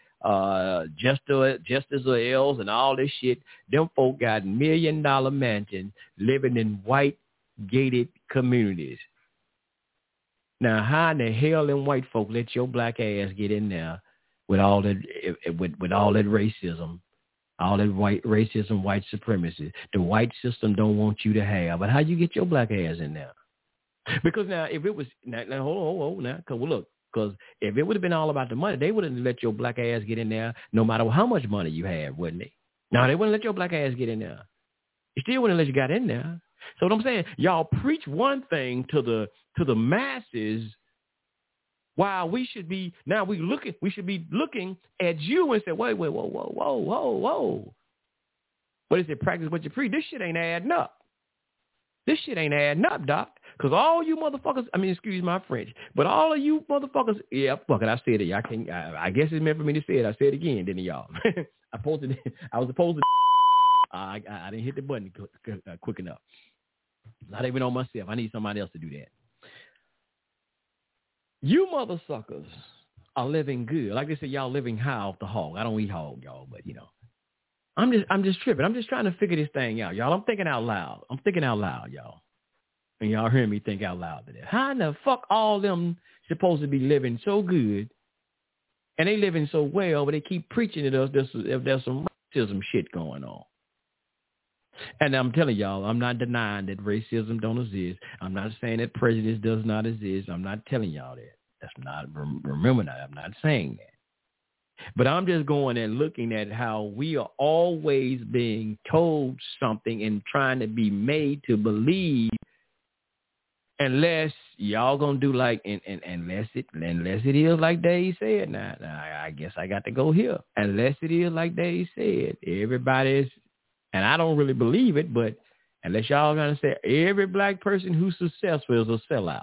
justice or else and all this shit. Them folk got $1 million mansions living in white gated communities. Now, how in the hell them white folk let your black ass get in there with all that racism? All that white racism, white supremacy, the white system don't want you to have. But how you get your black ass in there? Because now, if it was now hold on now, because if it would have been all about the money, they wouldn't let your black ass get in there, no matter how much money you had, wouldn't they? No, they wouldn't let your black ass get in there. They still wouldn't let you get in there. So what I'm saying, y'all preach one thing to the masses. While we should be looking at you and say, whoa. What is it? Practice what you preach. This shit ain't adding up. This shit ain't adding up, Doc. Because all you motherfuckers, excuse my French, but all of you motherfuckers, yeah, fuck it, I said it. I guess it's meant for me to say it. I said it again, didn't y'all? I was supposed to. I didn't hit the button quick enough. Not even on myself. I need somebody else to do that. You motherfuckers are living good. Like they say, y'all living high off the hog. I don't eat hog, y'all, but I'm just tripping. I'm just trying to figure this thing out, y'all. I'm thinking out loud, y'all. And y'all hear me think out loud today. How in the fuck all them supposed to be living so good and they living so well, but they keep preaching to us if there's some racism shit going on. And I'm telling y'all, I'm not denying that racism don't exist. I'm not saying that prejudice does not exist. I'm not telling y'all that. That's not, remember that. I'm not saying that. But I'm just going and looking at how we are always being told something and trying to be made to believe, unless y'all gonna do like, unless it is like Dave said. Now I guess I got to go here. Unless it is like Dave said, everybody's. And I don't really believe it, but unless y'all going to say every black person who's successful is a sellout.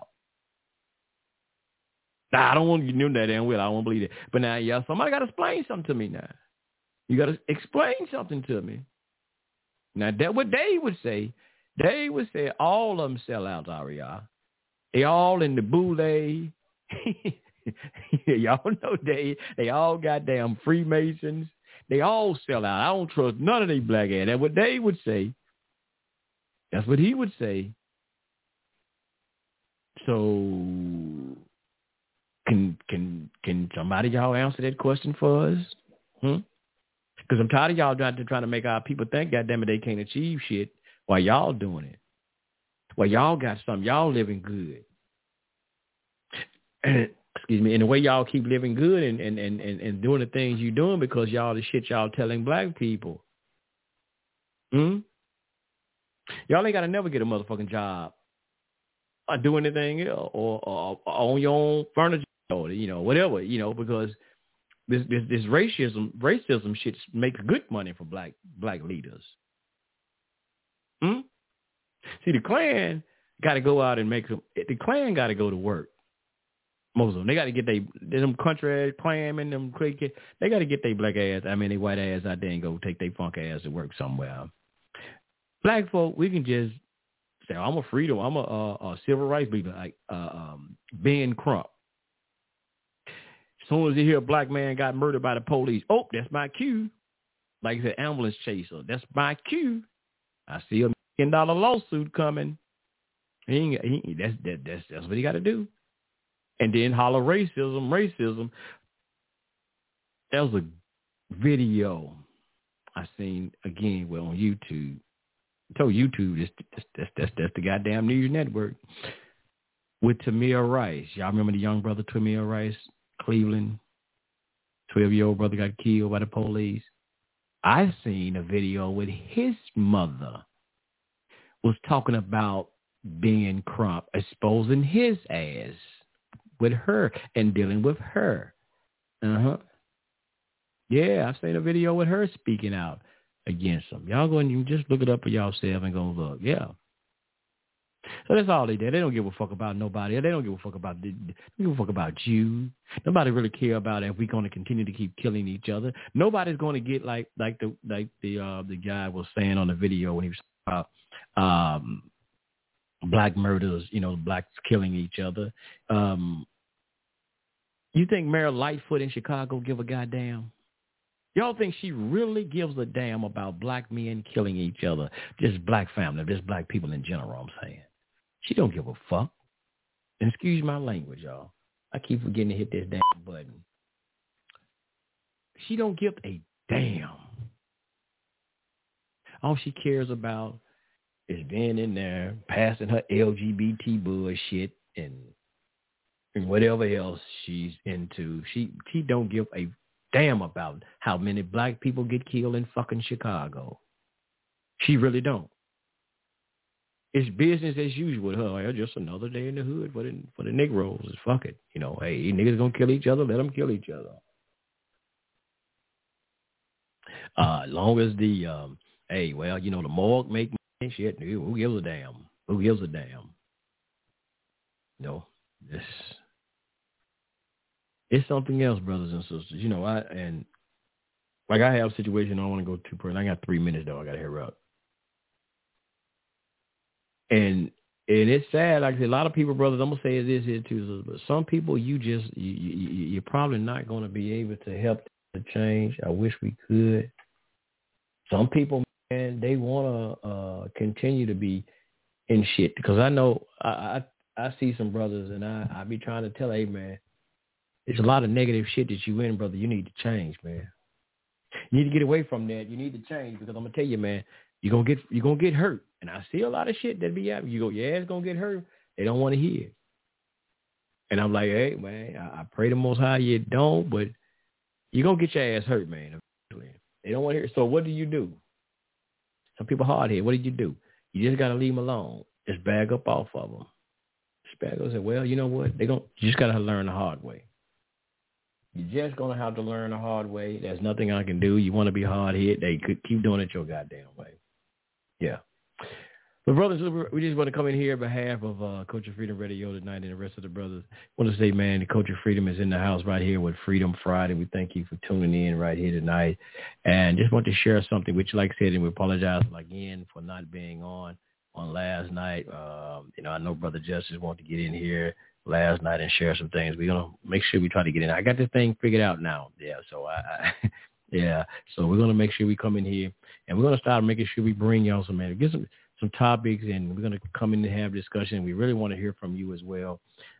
Nah, I don't want you to know that damn well. I don't believe it. But now, y'all, somebody got to explain something to me now. You got to explain something to me. Now, that's what Dave would say. Dave would say all of them sellouts, Aria. They all in the boule. Y'all know they all goddamn Freemasons. They all sell out. I don't trust none of these black ass. That's what they would say. That's what he would say. So can somebody y'all answer that question for us? Because I'm tired of y'all trying to make our people think, goddamn it, they can't achieve shit while y'all doing it. While y'all got something. Y'all living good. Excuse me, and the way y'all keep living good and doing the things you're doing because y'all the shit y'all telling black people. Y'all ain't got to never get a motherfucking job or do anything else or own your own furniture or, whatever, because this racism shit makes good money for black leaders. See, the Klan got to go out and the Klan got to go to work. Most of them. They got to get them country clam and them creek. They got to get their black ass, their white ass out there and go take their funk ass to work somewhere. Black folk, we can just say, I'm a civil rights leader, like Ben Crump. As soon as you hear a black man got murdered by the police, that's my cue. Like I said, ambulance chaser, that's my cue. I see $1 million lawsuit coming. That's what he got to do. And then holler racism. there was a video I seen again, well, on YouTube. I told YouTube that's the goddamn news network with Tamir Rice. Y'all remember the young brother Tamir Rice, Cleveland, 12-year-old brother got killed by the police. I seen a video with his mother was talking about being Crump, exposing his ass with her and dealing with her. Yeah, I've seen a video with her speaking out against him. Y'all go and you just look it up for yourself and go look. Yeah. So that's all they did. They don't give a fuck about nobody. They don't give a fuck about. They don't give a fuck about you. Nobody really care about if we're going to continue to keep killing each other. Nobody's going to get like the guy was saying on the video when he was about black murders. You know, blacks killing each other. You think Mayor Lightfoot in Chicago give a goddamn? Y'all think she really gives a damn about black men killing each other? Just black family, just black people in general, I'm saying. She don't give a fuck. And excuse my language, y'all. I keep forgetting to hit this damn button. She don't give a damn. All she cares about is being in there, passing her LGBT bullshit and whatever else she's into. She don't give a damn about how many black people get killed in fucking Chicago. She really don't. It's business as usual with her. Well, just another day in the hood for the Negroes. Fuck it. You know, hey, niggas gonna kill each other, let them kill each other. As long as the, hey, well, you know, the morgue make money, shit, who gives a damn? Who gives a damn? No, it's something else, brothers and sisters. You know, I have a situation I don't want to go too personal. I got 3 minutes, though. I got to hurry up. And it's sad. Like I said, a lot of people, brothers, I'm going to say this here too, but some people you're probably not going to be able to help to change. I wish we could. Some people, man, they want to continue to be in shit. Because I know I see some brothers and I be trying to tell, hey, man, there's a lot of negative shit that you in, brother. You need to change, man. You need to get away from that. You need to change because I'm going to tell you, man, you're gonna get hurt. And I see a lot of shit that be happening. You go, yeah, it's going to get hurt. They don't want to hear it. And I'm like, hey, man, I pray the Most High you don't, but you're going to get your ass hurt, man. They don't want to hear it. So what do you do? Some people hard-headed. What do? You just got to leave them alone. Just bag up off of them. Just bag up and say, well, you know what? You just got to learn the hard way. You're just going to have to learn the hard way. There's nothing I can do. You want to be hard-headed. They could keep doing it your goddamn way. Yeah. But brothers, we just want to come in here on behalf of Culture Freedom Radio tonight and the rest of the brothers. I want to say, man, the Culture Freedom is in the house right here with Freedom Friday. We thank you for tuning in right here tonight. And just want to share something, which, like I said, and we apologize again for not being on last night. I know Brother Justice wanted to get in here last night and share some things. We're going to make sure we try to get in. I got this thing figured out now. Yeah, so so we're going to make sure we come in here, and we're going to start making sure we bring y'all get some topics, and we're going to come in and have discussion. We really want to hear from you as well.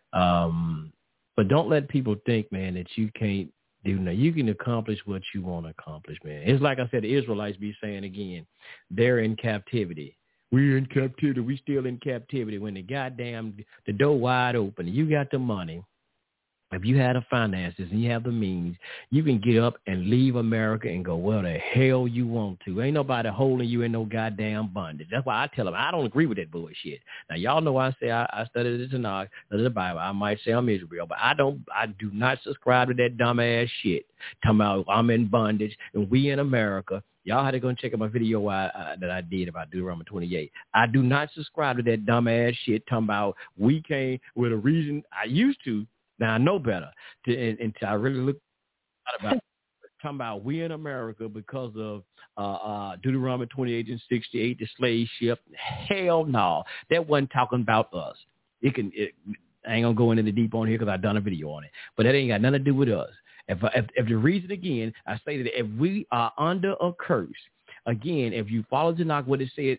But don't let people think, man, that you can't do nothing. You can accomplish what you want to accomplish, man. It's like I said, the Israelites be saying again, they're in captivity. We're in captivity. We still in captivity when the door wide open. You got the money. If you have the finances and you have the means, you can get up and leave America and go where the hell you want to. Ain't nobody holding you in no goddamn bondage. That's why I tell them I don't agree with that bullshit. Now, y'all know I say I studied the Tanakh, studied the Bible. I might say I'm Israel, but I do not subscribe to that dumbass shit. Talking about I'm in bondage and we in America. Y'all had to go and check out my video that I did about Deuteronomy 28. I do not subscribe to that dumbass shit talking about we came with a reason. I used to. Now I know better. Until I really look about talking about we in America because of Deuteronomy 28 and 68, the slave ship. Hell no, that wasn't talking about us. I ain't gonna go into the deep on here because I done a video on it, but that ain't got nothing to do with us. If the reason again, I say that if we are under a curse. Again, if you follow Tanakh, what it says,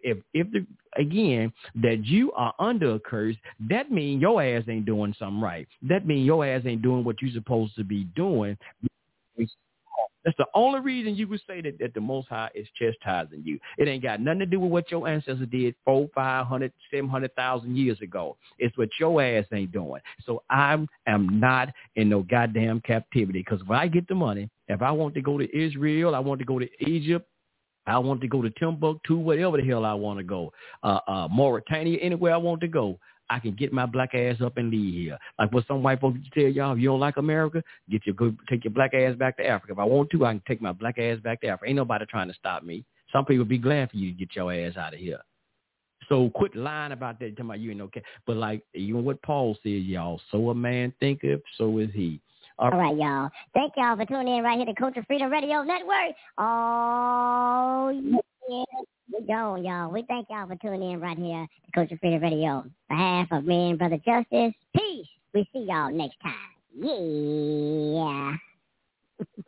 that you are under a curse, that means your ass ain't doing something right. That means your ass ain't doing what you're supposed to be doing. That's the only reason you would say that the Most High is chastising you. It ain't got nothing to do with what your ancestors did 400, 500, 700,000 years ago. It's what your ass ain't doing. So I am not in no goddamn captivity, because if I get the money, if I want to go to Israel, I want to go to Egypt, I want to go to Timbuktu, whatever the hell I want to go, Mauritania, anywhere I want to go, I can get my black ass up and leave here. Like what some white folks tell y'all, if you don't like America, take your black ass back to Africa. If I want to, I can take my black ass back to Africa. Ain't nobody trying to stop me. Some people be glad for you to get your ass out of here. So quit lying about that, talking about you ain't okay. But like even what Paul says, y'all, so a man thinketh, so is he. All right, y'all. Thank y'all for tuning in right here to Culture Freedom Radio Network. Oh, yeah. We go, y'all. We thank y'all for tuning in right here to Culture Freedom Radio. On behalf of me and Brother Justice, peace. We see y'all next time. Yeah.